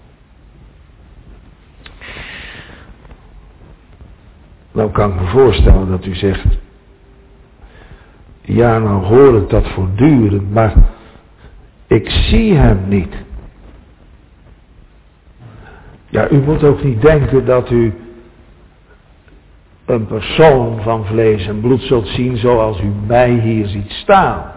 Nou kan ik me voorstellen dat u zegt, ja, nou hoor ik dat voortdurend, maar ik zie hem niet. Ja, u moet ook niet denken dat u een persoon van vlees en bloed zult zien zoals u mij hier ziet staan.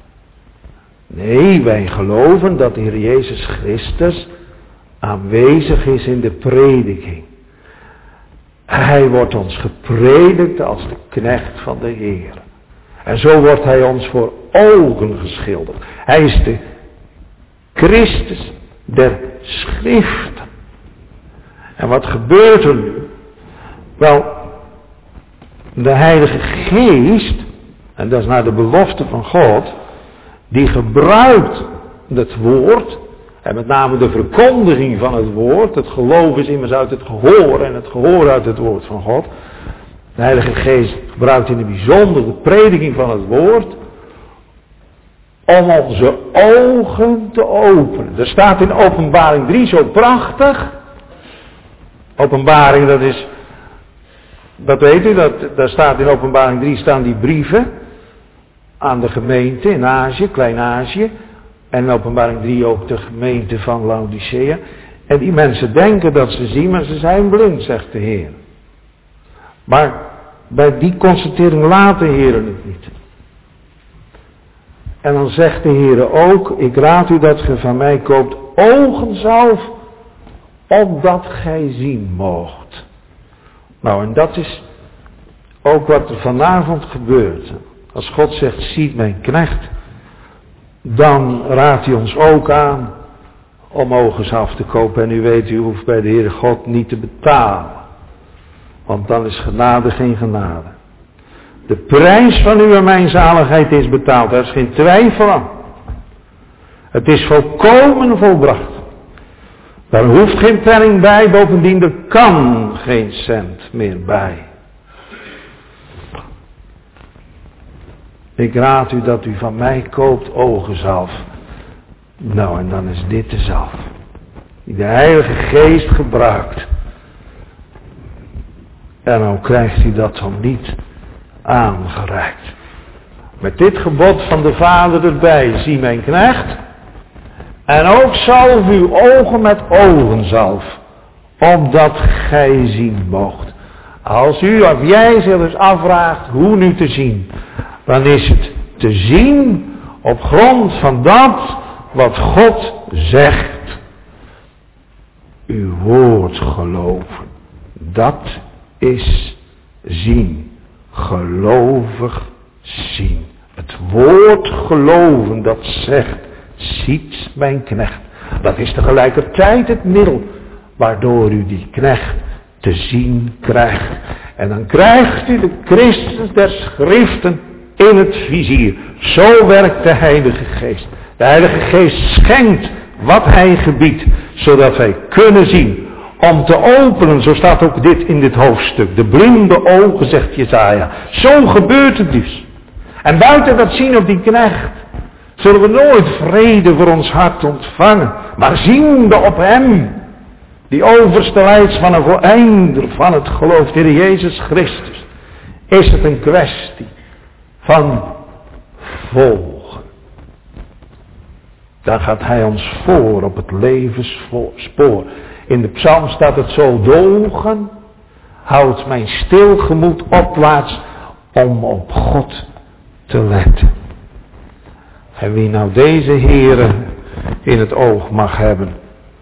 Nee, wij geloven dat de Heer Jezus Christus aanwezig is in de prediking. Hij wordt ons gepredikt als de knecht van de Heer. En zo wordt hij ons voor ogen geschilderd. Hij is de Christus der Schriften. En wat gebeurt er nu? Wel, de Heilige Geest, en dat is naar de belofte van God, die gebruikt het woord, en met name de verkondiging van het woord. Het geloof is immers uit het gehoor en het gehoor uit het woord van God. De Heilige Geest gebruikt in het bijzonder de prediking van het woord om onze ogen te openen. Er staat in Openbaring 3 zo prachtig. Openbaring, dat weet u, daar staat in Openbaring 3 staan die brieven aan de gemeente in Azië, Klein-Azië. En in Openbaring 3 ook de gemeente van Laodicea. En die mensen denken dat ze zien, maar ze zijn blind, zegt de Heer. Maar bij die constatering laat de Heer het niet. En dan zegt de Heer ook, ik raad u dat ge van mij koopt ogenzalf, opdat gij zien moogt. Nou, en dat is ook wat er vanavond gebeurt. Als God zegt, ziet mijn knecht, dan raadt hij ons ook aan om ogenzalf te kopen. En u weet, u hoeft bij de Heere God niet te betalen. Want dan is genade geen genade. De prijs van u en mijn zaligheid is betaald. Daar is geen twijfel aan. Het is volkomen volbracht. Daar hoeft geen penning bij. Bovendien, er kan geen cent meer bij. Ik raad u dat u van mij koopt ogenzalf. Nou, en dan is dit de zalf. Die de Heilige Geest gebruikt. En dan krijgt u dat dan niet aangereikt. Met dit gebod van de Vader erbij. Zie mijn knecht. En ook zalf uw ogen met ogenzalf. Opdat gij zien moogt. Als u of jij zich dus afvraagt hoe nu te zien. Dan is het te zien op grond van dat wat God zegt. Uw woord geloven. Dat is zien. Gelovig zien. Het woord geloven dat zegt, ziet mijn knecht. Dat is tegelijkertijd het middel waardoor u die knecht te zien krijgt. En dan krijgt u de Christus der Schriften in het vizier. Zo werkt de Heilige Geest. De Heilige Geest schenkt wat hij gebiedt, zodat wij kunnen zien. Om te openen, zo staat ook dit in dit hoofdstuk. De blinde ogen, zegt Jesaja. Zo gebeurt het dus. En buiten dat zien op die knecht, zullen we nooit vrede voor ons hart ontvangen. Maar ziende op hem, die overste leidsman en voleinder van het geloof, de Heer Jezus Christus, is het een kwestie van volgen. Dan gaat hij ons voor op het levensspoor. In de psalm staat het zo, dogen houdt mijn stil gemoed opwaarts om op God te letten. En wie nou deze Heere in het oog mag hebben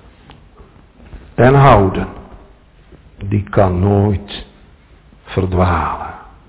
en houden, die kan nooit verdwalen.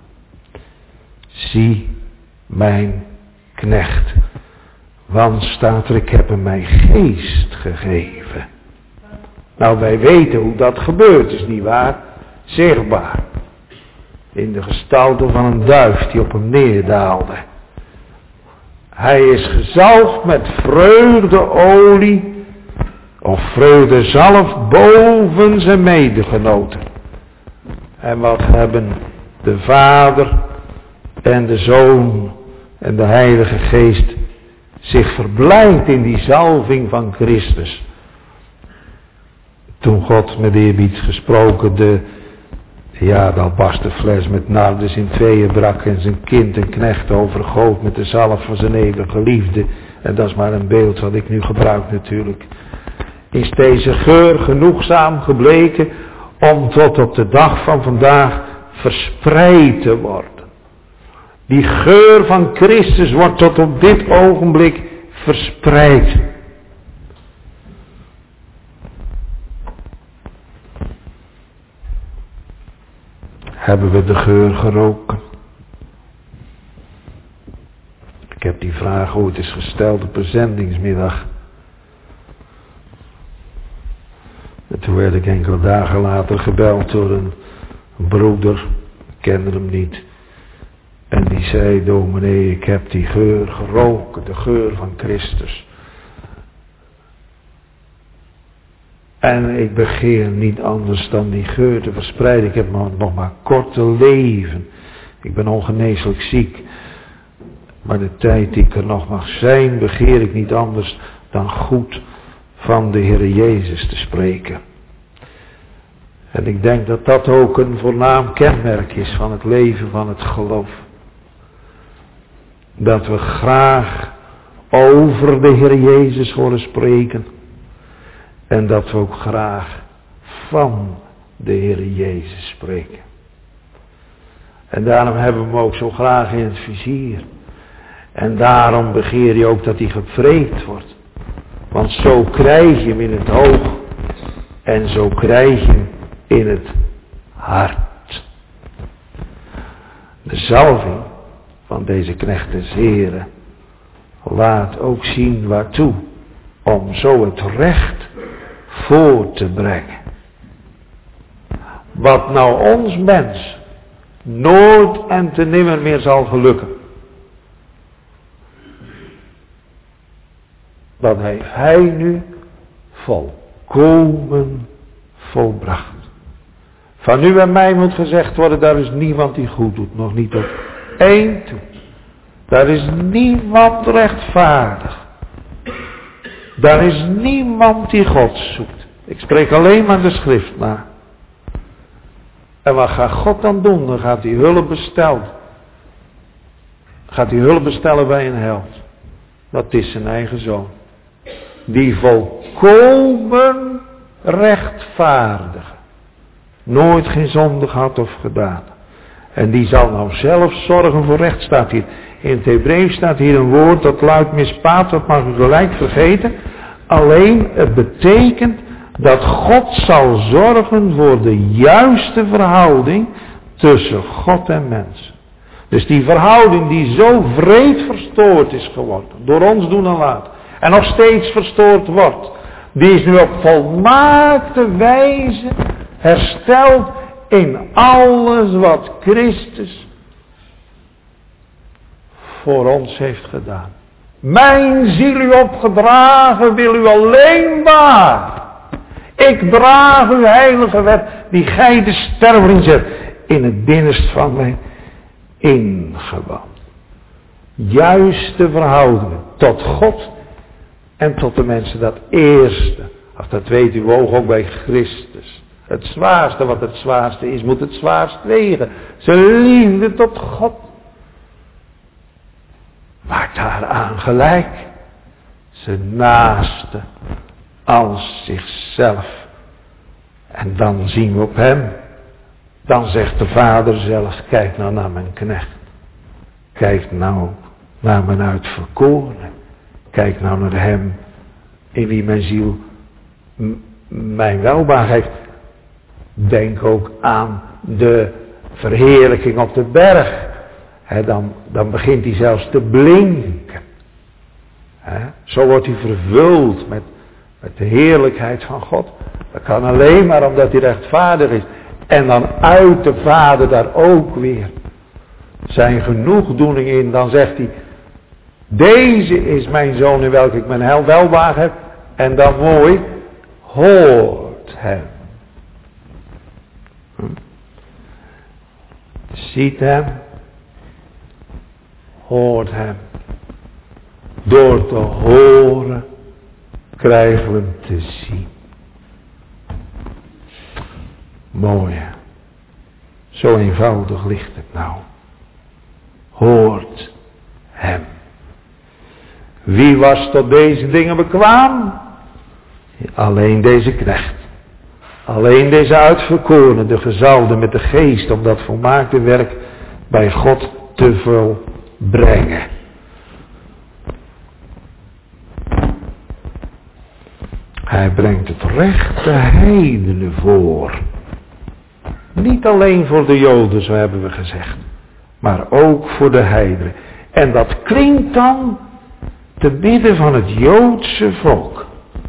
Zie mijn knecht, want staat er, ik heb hem mijn geest gegeven. Nou, wij weten hoe dat gebeurt, is niet waar? Zichtbaar. In de gestalte van een duif die op hem neerdaalde. Hij is gezalfd met vreugdeolie of vreugdezalf boven zijn medegenoten. En wat hebben de Vader en de Zoon en de Heilige Geest zich verblijd in die zalving van Christus. Toen God met eerbied gesproken de albasten fles met nardus in tweeën brak en zijn kind en knecht overgoot met de zalf van zijn eeuwige liefde. En dat is maar een beeld wat ik nu gebruik natuurlijk. Is deze geur genoegzaam gebleken om tot op de dag van vandaag verspreid te worden. Die geur van Christus wordt tot op dit ogenblik verspreid. hebben we de geur geroken. Ik heb die vraag ooit eens gesteld op een zendingsmiddag. En toen werd ik enkele dagen later gebeld door een broeder, ik kende hem niet. En die zei, dominee, ik heb die geur geroken, de geur van Christus. En ik begeer niet anders dan die geur te verspreiden. Ik heb nog maar korte leven. Ik ben ongeneeslijk ziek. Maar de tijd die ik er nog mag zijn, begeer ik niet anders dan goed van de Heer Jezus te spreken. En ik denk dat dat ook een voornaam kenmerk is van het leven van het geloof. Dat we graag over de Heer Jezus horen spreken. En dat we ook graag van de Heer Jezus spreken. En daarom hebben we hem ook zo graag in het vizier. En daarom begeer je ook dat hij gepreekt wordt. Want zo krijg je hem in het oog. En zo krijg je hem in het hart. De zalving van deze knecht des Heren laat ook zien waartoe. Om zo het recht voor te brengen. Wat nou ons mens nooit en te nimmer meer zal gelukken. Dat heeft hij nu volkomen volbracht. Van u en mij moet gezegd worden, daar is niemand die goed doet, nog niet op één toe. Daar is niemand rechtvaardig. Daar is niemand die God zoekt. Ik spreek alleen maar de schrift na. En wat gaat God dan doen? Dan gaat hij hulp bestellen. Gaat hij hulp bestellen bij een held. Dat is zijn eigen zoon. Die volkomen rechtvaardige. Nooit geen zonde had of gedaan. En die zal nou zelf zorgen voor recht, staat hier. In het Hebreeuws staat hier een woord dat luidt mispaat, dat mag u gelijk vergeten. Alleen het betekent dat God zal zorgen voor de juiste verhouding tussen God en mens. Dus die verhouding die zo wreed verstoord is geworden, door ons doen en laten, en nog steeds verstoord wordt, die is nu op volmaakte wijze hersteld in alles wat Christus voor ons heeft gedaan. Mijn ziel u opgedragen wil u alleen maar. Ik draag uw heilige wet, die gij de sterveling zet, in het binnenst van mij ingewand. Juiste verhoudingen tot God en tot de mensen, dat eerste. Ach, dat weet u ook bij Christus. Het zwaarste wat het zwaarste is, moet het zwaarst wegen. Zijn liefde tot God. Maar daaraan gelijk. Zijn naaste als zichzelf. En dan zien we op hem. Dan zegt de Vader zelf, kijk nou naar mijn knecht. Kijk nou naar mijn uitverkorene. Kijk nou naar hem in wie mijn ziel mijn welbehagen heeft. Denk ook aan de verheerlijking op de berg. Dan begint hij zelfs te blinken. Zo wordt hij vervuld met de heerlijkheid van God. Dat kan alleen maar omdat hij rechtvaardig is. En dan uit de Vader daar ook weer zijn genoegdoening in. Dan zegt hij, deze is mijn zoon in welke ik mijn welbehagen heb. En dan mooi, hoort hem. Ziet hem. Hoort hem. Door te horen krijgen we hem te zien. Mooi. Zo eenvoudig ligt het nou. Hoort hem. Wie was tot deze dingen bekwaam? Alleen deze knecht. Alleen deze uitverkorene, de gezalde met de geest, om dat volmaakte werk bij God te volbrengen. Hij brengt het recht de heidenen voor. Niet alleen voor de Joden, zo hebben we gezegd, maar ook voor de heidenen. En dat klinkt dan te midden van het Joodse volk.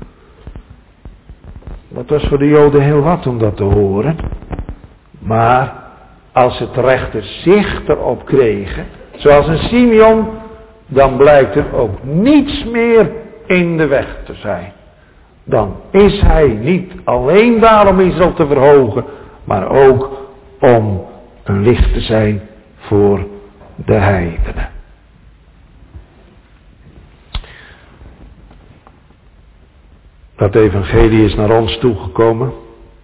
Dat was voor de Joden heel wat om dat te horen. Maar als ze het rechte zicht erop kregen, zoals een Simeon, dan blijkt er ook niets meer in de weg te zijn. Dan is hij niet alleen daar om Israël te verhogen, maar ook om een licht te zijn voor de heidenen. Dat evangelie is naar ons toegekomen.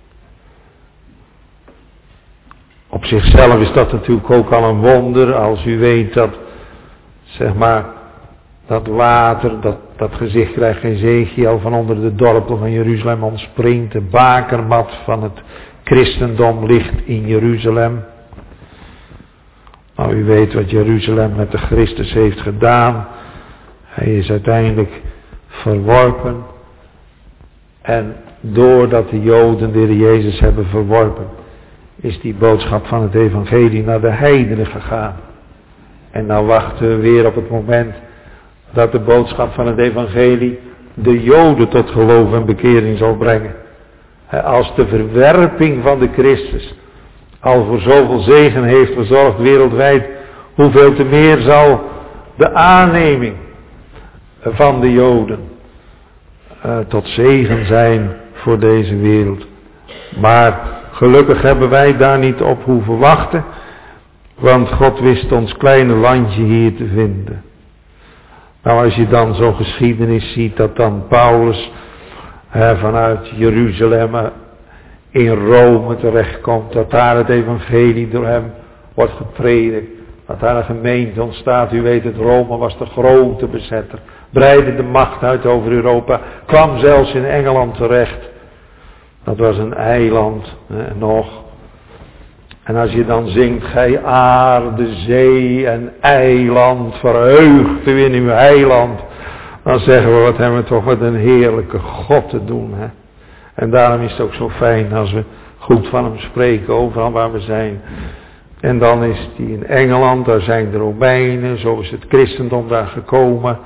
Op zichzelf is dat natuurlijk ook al een wonder, als u weet dat, zeg maar, dat water, dat gezicht krijgt Ezekiel van onder de dorpen van Jeruzalem ontspringt. De bakermat van het christendom ligt in Jeruzalem. Nou, u weet wat Jeruzalem met de Christus heeft gedaan. Hij is uiteindelijk verworpen. En doordat de Joden de Heer Jezus hebben verworpen, is die boodschap van het evangelie naar de heidenen gegaan. En nou wachten we weer op het moment dat de boodschap van het evangelie de Joden tot geloof en bekering zal brengen. Als de verwerping van de Christus al voor zoveel zegen heeft gezorgd wereldwijd, hoeveel te meer zal de aanneming van de Joden tot zegen zijn voor deze wereld. Maar gelukkig hebben wij daar niet op hoeven wachten, want God wist ons kleine landje hier te vinden. Nou, als je dan zo'n geschiedenis ziet dat dan Paulus vanuit Jeruzalem in Rome terechtkomt, dat daar het evangelie door hem wordt gepredikt, dat daar een gemeente ontstaat. U weet het, Rome was de grote bezetter, breidde de macht uit over Europa, kwam zelfs in Engeland terecht. Dat was een eiland nog. En als je dan zingt, gij aarde, zee en eiland, verheugt u in uw eiland, dan zeggen we, wat hebben we toch met een heerlijke God te doen. Hè? En daarom is het ook zo fijn als we goed van hem spreken, overal waar we zijn. En dan is die in Engeland, daar zijn de Romeinen, zo is het christendom daar gekomen.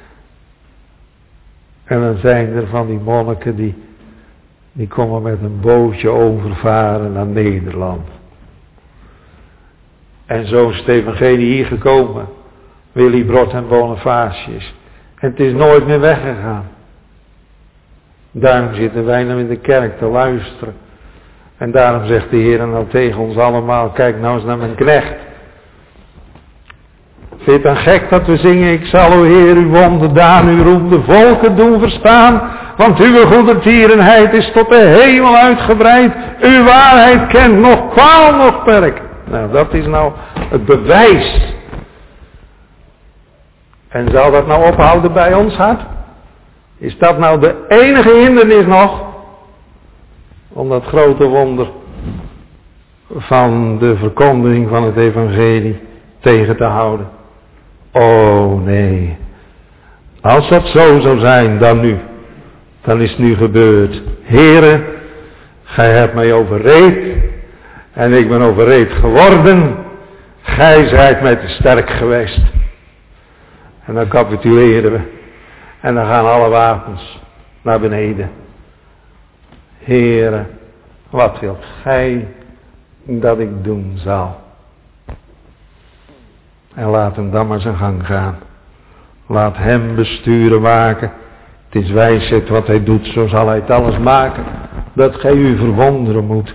En dan zijn er van die monniken die komen met een bootje overvaren naar Nederland. En zo is het evangelie hier gekomen. Willibrord en Bonifatius. En het is nooit meer weggegaan. Daarom zitten wij nou in de kerk te luisteren. En daarom zegt de Heer nou tegen ons allemaal, kijk nou eens naar mijn knecht. Vind je het dan gek dat we zingen, ik zal o Heer uw wonderdaan, uw roem de volken doen verstaan. Want uw goedertierenheid is tot de hemel uitgebreid. Uw waarheid kent nog kwaal, nog perk. Nou, dat is nou het bewijs. En zal dat nou ophouden bij ons hart? Is dat nou de enige hindernis nog? Om dat grote wonder van de verkondiging van het evangelie tegen te houden? Oh nee. Als dat zo zou zijn, dan is het nu gebeurd. Heere, gij hebt mij overreed. En ik ben overreed geworden. Gij zijt mij te sterk geweest. En dan capituleren we. En dan gaan alle wapens naar beneden. Heere, wat wilt gij dat ik doen zal? En laat hem dan maar zijn gang gaan. Laat hem besturen maken. Het is wijsheid wat hij doet, zo zal hij het alles maken. Dat gij u verwonderen moet.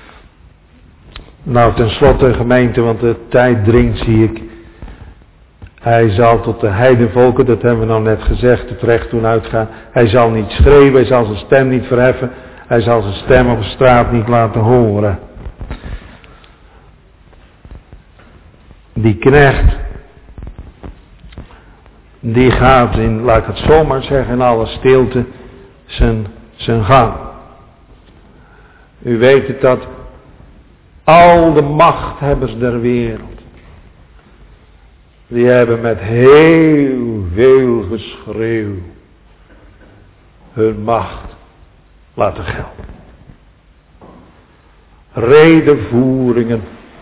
Nou, tenslotte gemeente, want de tijd dringt, zie ik. Hij zal tot de heidenvolken, dat hebben we nou net gezegd, het recht doen uitgaan. Hij zal niet schreeuwen, hij zal zijn stem niet verheffen. Hij zal zijn stem op de straat niet laten horen. Die knecht, die gaat in, laat ik het zomaar zeggen, in alle stilte zijn gang. U weet het dat al de machthebbers der wereld, die hebben met heel veel geschreeuw hun macht laten gelden. redevoeringen.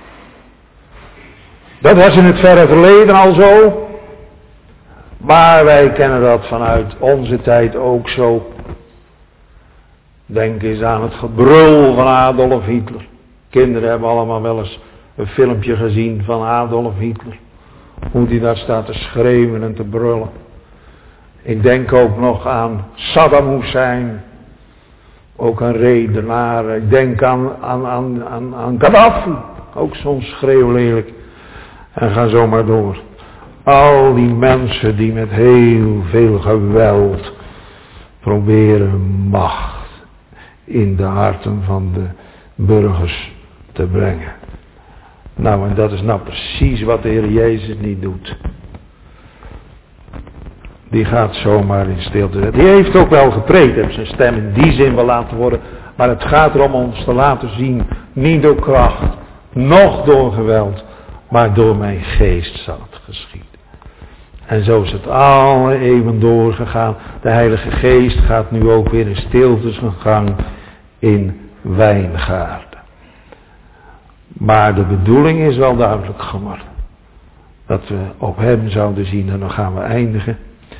Dat was in het verre verleden al zo. Maar wij kennen dat vanuit onze tijd ook zo. Denk eens aan het gebrul van Adolf Hitler. Kinderen hebben allemaal wel eens een filmpje gezien van Adolf Hitler. Hoe die daar staat te schreeuwen en te brullen. Ik denk ook nog aan Saddam Hussein. Ook een redenaar. Ik denk aan Gaddafi. Ook zo'n schreeuw lelijk. En ga zo maar door. Al die mensen die met heel veel geweld proberen macht in de harten van de burgers te brengen. Nou, en dat is nou precies wat de Heer Jezus niet doet. Die gaat zomaar in stilte zetten. Die heeft ook wel gepreekt, heeft zijn stem in die zin wel laten worden. Maar het gaat erom ons te laten zien, niet door kracht, noch door geweld, maar door mijn geest zal het geschieden. En zo is het alle eeuwen doorgegaan. De Heilige Geest gaat nu ook weer in stilte zijn gang in wijngaarden. Maar de bedoeling is wel duidelijk geworden. Dat we op hem zouden zien en dan gaan we eindigen.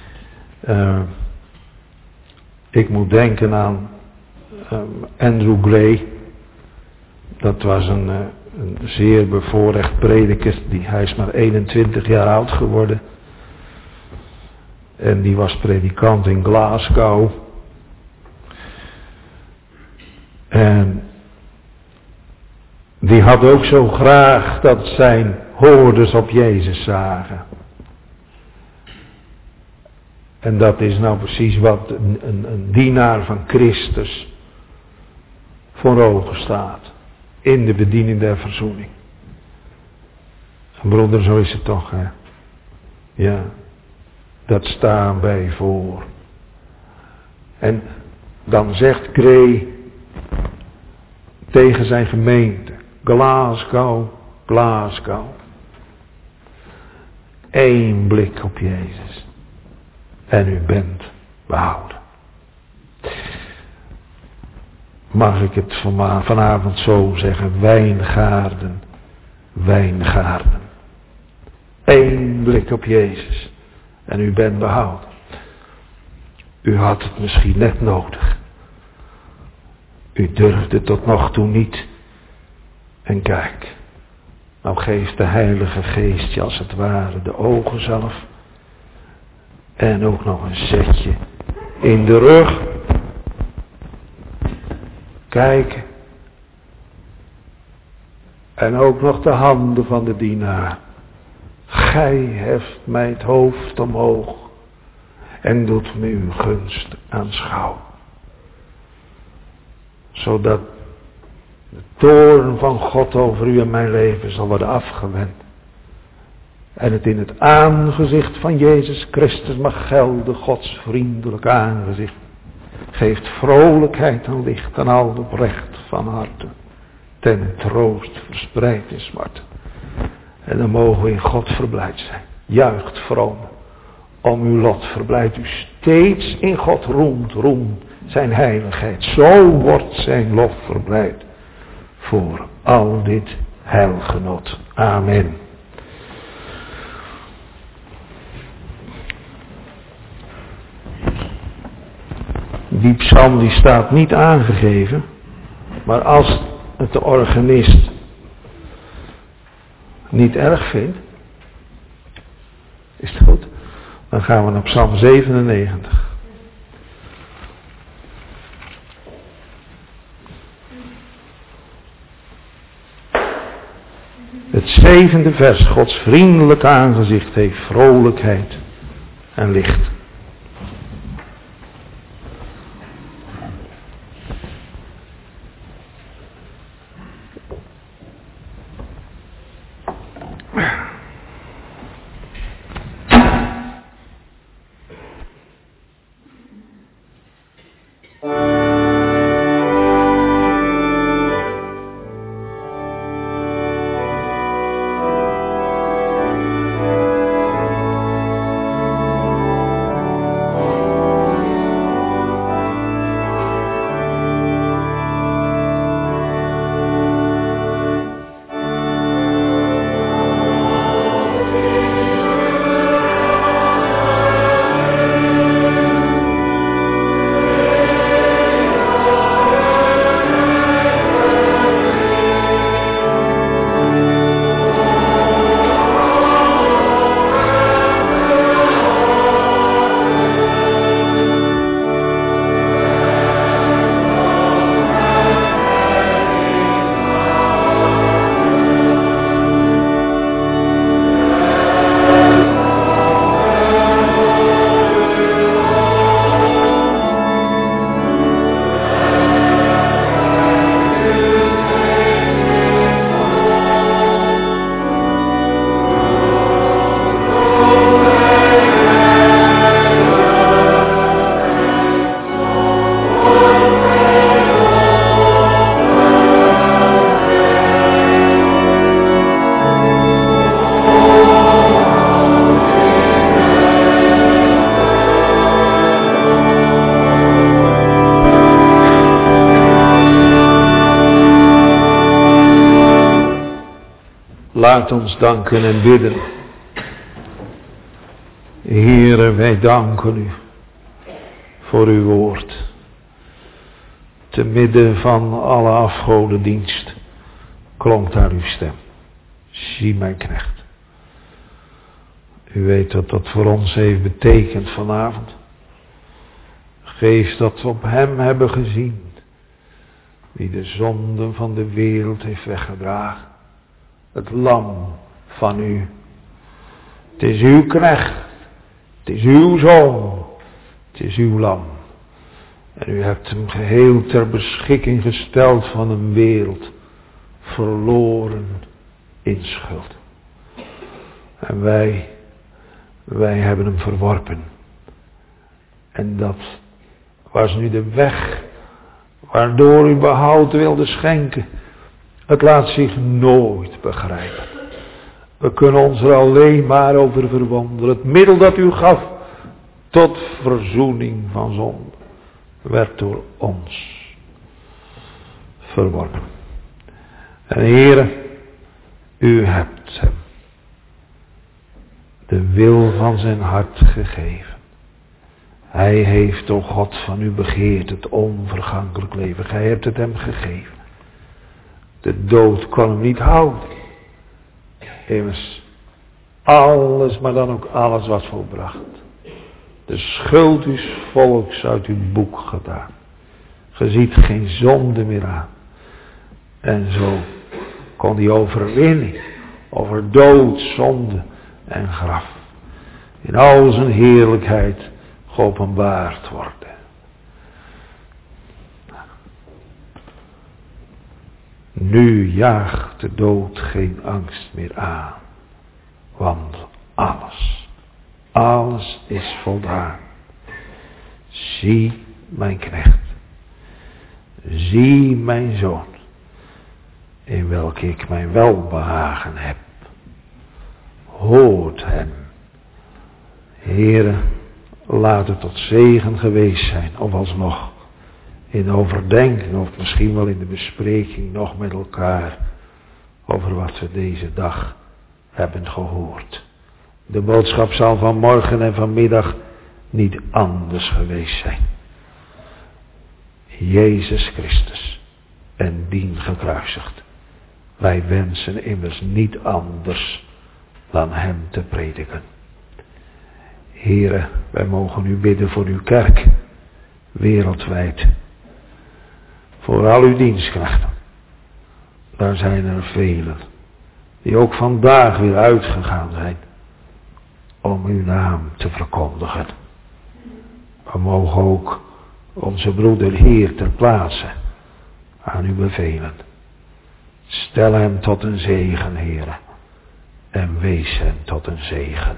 Ik moet denken aan Andrew Gray. Dat was een zeer bevoorrecht prediker. Hij is maar 21 jaar oud geworden. En die was predikant in Glasgow. En die had ook zo graag dat zijn hoorders op Jezus zagen. En dat is nou precies wat een dienaar van Christus voor ogen staat. In de bediening der verzoening. En broeder, zo is het toch, hè? Ja, dat staan wij voor. En dan zegt Gray tegen zijn gemeente, Glasgow, Glasgow. 1 blik op Jezus. En u bent behouden. Mag ik het vanavond zo zeggen, wijngaarden, wijngaarden. 1 blik op Jezus. En u bent behouden. U had het misschien net nodig. U durfde tot nog toe niet. En kijk, nou geeft de Heilige Geest je als het ware de ogen zelf. En ook nog een zetje in de rug. Kijk. En ook nog de handen van de dienaar. Gij heft mij het hoofd omhoog en doet me uw gunst aanschouwen. Zodat de toorn van God over u en mijn leven zal worden afgewend. En het in het aangezicht van Jezus Christus mag gelden, Gods vriendelijk aangezicht. Geeft vrolijkheid en licht aan al oprecht van harte. Ten troost verspreid in smart. En dan mogen we in God verblijd zijn. Juicht vroom om uw lot. Verblijdt u steeds in God. Roem zijn heiligheid. Zo wordt zijn lof verblijd. Voor al dit heilgenot. Amen. Die psalm die staat niet aangegeven. Maar als het de organist niet erg vindt, is het goed. Dan gaan we naar Psalm 97. Het 7e vers. Gods vriendelijk aangezicht heeft vrolijkheid en licht. Laat ons danken en bidden. Heere, wij danken u voor uw woord. Te midden van alle afgodendienst klonk daar uw stem. Zie mijn knecht. U weet wat dat voor ons heeft betekend vanavond. Geef dat we op hem hebben gezien, die de zonden van de wereld heeft weggedragen. Het lam van u. Het is uw knecht. Het is uw zoon. Het is uw lam. En u hebt hem geheel ter beschikking gesteld van een wereld verloren in schuld. En wij hebben hem verworpen. En dat was nu de weg waardoor u behoud wilde schenken. Het laat zich nooit begrijpen. We kunnen ons er alleen maar over verwonderen. Het middel dat u gaf tot verzoening van zonde werd door ons verworpen. En Heere, u hebt hem de wil van zijn hart gegeven. Hij heeft, o God, van u begeerd het onvergankelijk leven. Gij hebt het hem gegeven. De dood kon hem niet houden. Immers, alles, maar dan ook alles was volbracht. De schuld uws volks uit uw boek gedaan. Ge ziet geen zonde meer aan. En zo kon die overwinning over dood, zonde en graf in al zijn heerlijkheid geopenbaard worden. Nu jaagt de dood geen angst meer aan, want alles is voldaan. Zie mijn knecht, zie mijn zoon, in welke ik mijn welbehagen heb. Hoort hem. Heere, laat het tot zegen geweest zijn, of alsnog in overdenking of misschien wel in de bespreking nog met elkaar over wat we deze dag hebben gehoord. De boodschap zal van morgen en vanmiddag niet anders geweest zijn. Jezus Christus en dien gekruisigd. Wij wensen immers niet anders dan hem te prediken. Heere, wij mogen u bidden voor uw kerk, wereldwijd. Voor al uw dienstknechten. Daar zijn er velen, die ook vandaag weer uitgegaan zijn, om uw naam te verkondigen. We mogen ook onze broeder hier ter plaatse aan u bevelen. Stel hem tot een zegen, Heere, en wees hem tot een zegen.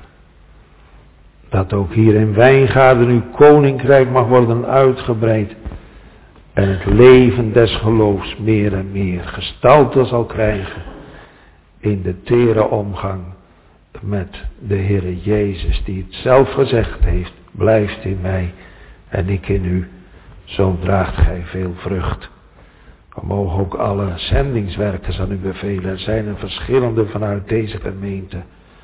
Dat ook hier in Wijngaarden uw koninkrijk mag worden uitgebreid en het leven des geloofs meer en meer gestalte zal krijgen in de tere omgang met de Heere Jezus, die het zelf gezegd heeft: blijft in mij en ik in u, zo draagt gij veel vrucht. We mogen ook alle zendingswerkers aan u bevelen. Er zijn er verschillende vanuit deze gemeente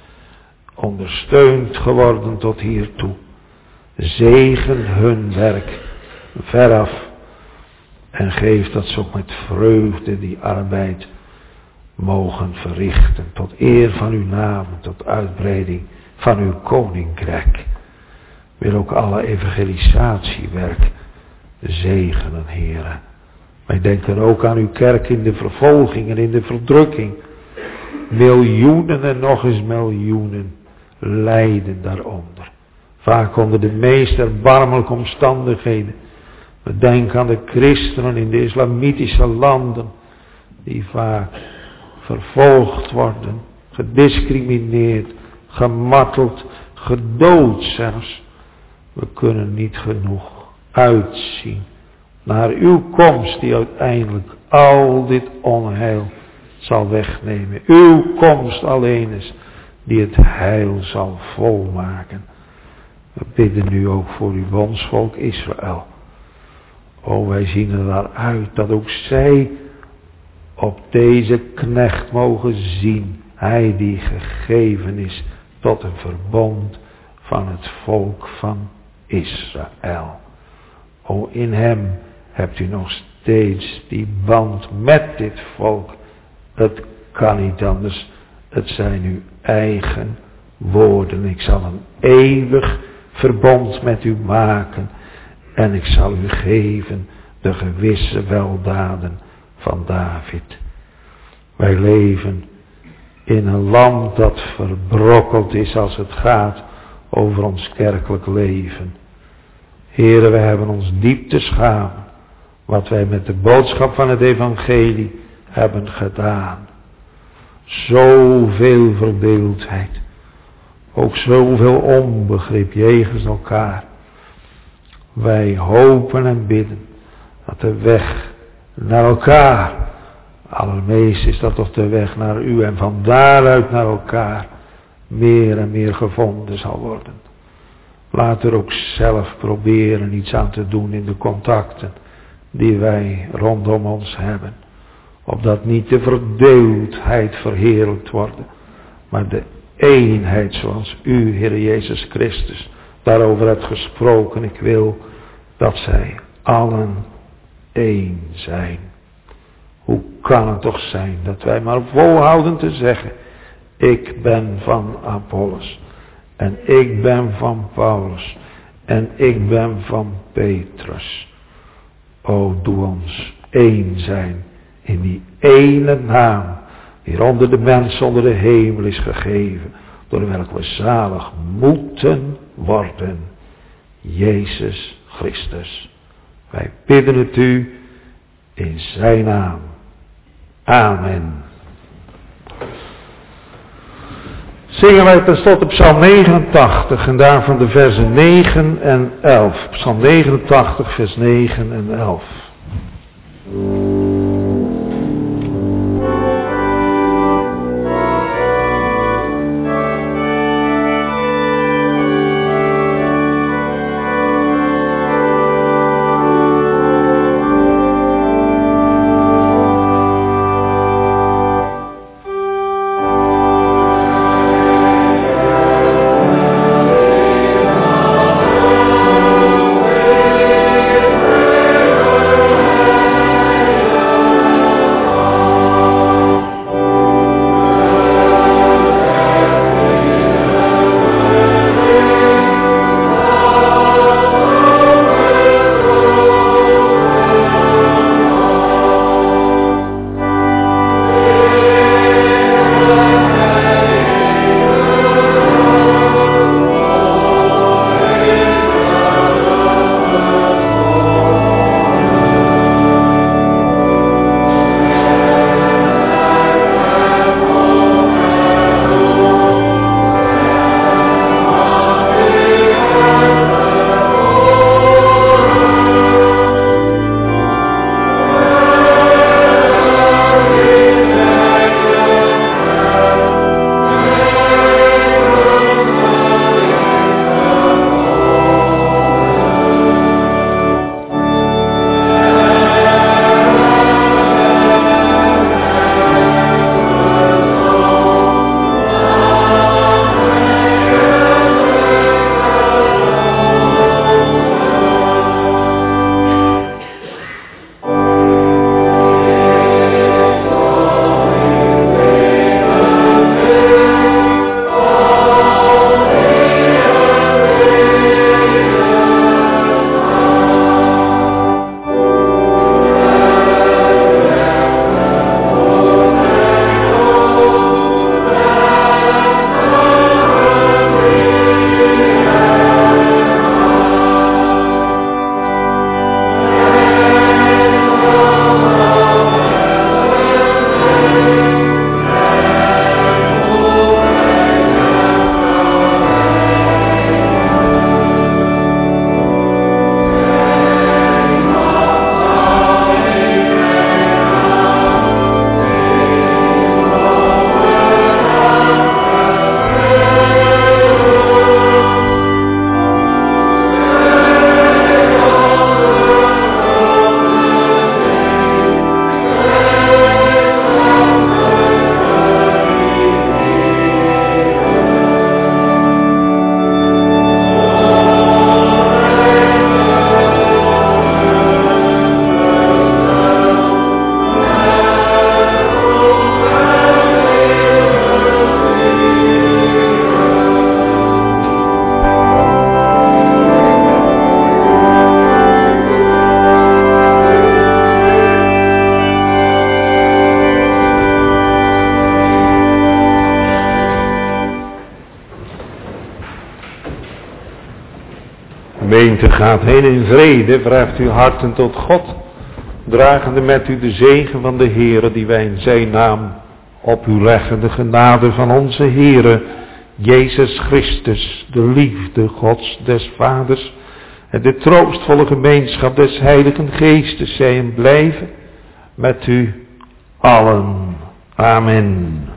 ondersteund geworden tot hiertoe. Zegen hun werk veraf en geef dat ze ook met vreugde die arbeid mogen verrichten tot eer van uw naam, tot uitbreiding van uw koninkrijk. Wil ook alle evangelisatiewerk zegenen, Heere. Wij denken ook aan uw kerk in de vervolging en in de verdrukking. Miljoenen en nog eens miljoenen lijden daaronder. Vaak onder de meest erbarmelijke omstandigheden. We denken aan de christenen in de islamitische landen, die vaak vervolgd worden, gediscrimineerd, gemarteld, gedood zelfs. We kunnen niet genoeg uitzien naar uw komst die uiteindelijk al dit onheil zal wegnemen. Uw komst alleen is die het heil zal volmaken. We bidden nu ook voor uw bondsvolk Israël. O, wij zien er naar uit dat ook zij op deze knecht mogen zien Hij die gegeven is tot een verbond van het volk van Israël. O, in hem hebt u nog steeds die band met dit volk. Het kan niet anders. Het zijn uw eigen woorden. Ik zal een eeuwig verbond met u maken. En ik zal u geven de gewisse weldaden van David. Wij leven in een land dat verbrokkeld is als het gaat over ons kerkelijk leven. Heren, wij hebben ons diep te schamen wat wij met de boodschap van het evangelie hebben gedaan. Zoveel verdeeldheid. Ook zoveel onbegrip jegens elkaar. Wij hopen en bidden dat de weg naar elkaar, allermeest is dat toch de weg naar u en van daaruit naar elkaar, meer en meer gevonden zal worden. Laat er ook zelf proberen iets aan te doen in de contacten die wij rondom ons hebben. Opdat niet de verdeeldheid verheerlijkt wordt, maar de eenheid zoals u, Heer Jezus Christus, daarover hebt gesproken. Ik wil dat zij allen één zijn. Hoe kan het toch zijn dat wij maar volhouden te zeggen, ik ben van Apollos en ik ben van Paulus en ik ben van Petrus. O, doe ons één zijn in die ene naam die onder de mensen onder de hemel is gegeven, door welke we zalig moeten worden. Jezus Christus. Wij bidden het u in zijn naam. Amen. Zingen wij tenslotte Psalm 89 en daarvan de versen 9 en 11. Psalm 89 vers 9 en 11. gemeente gaat heen in vrede, verheft uw harten tot God, dragende met u de zegen van de Heere die wij in zijn naam op u leggen, de genade van onze Heere, Jezus Christus, de liefde Gods des Vaders en de troostvolle gemeenschap des Heiligen Geestes zij en blijven met u allen. Amen.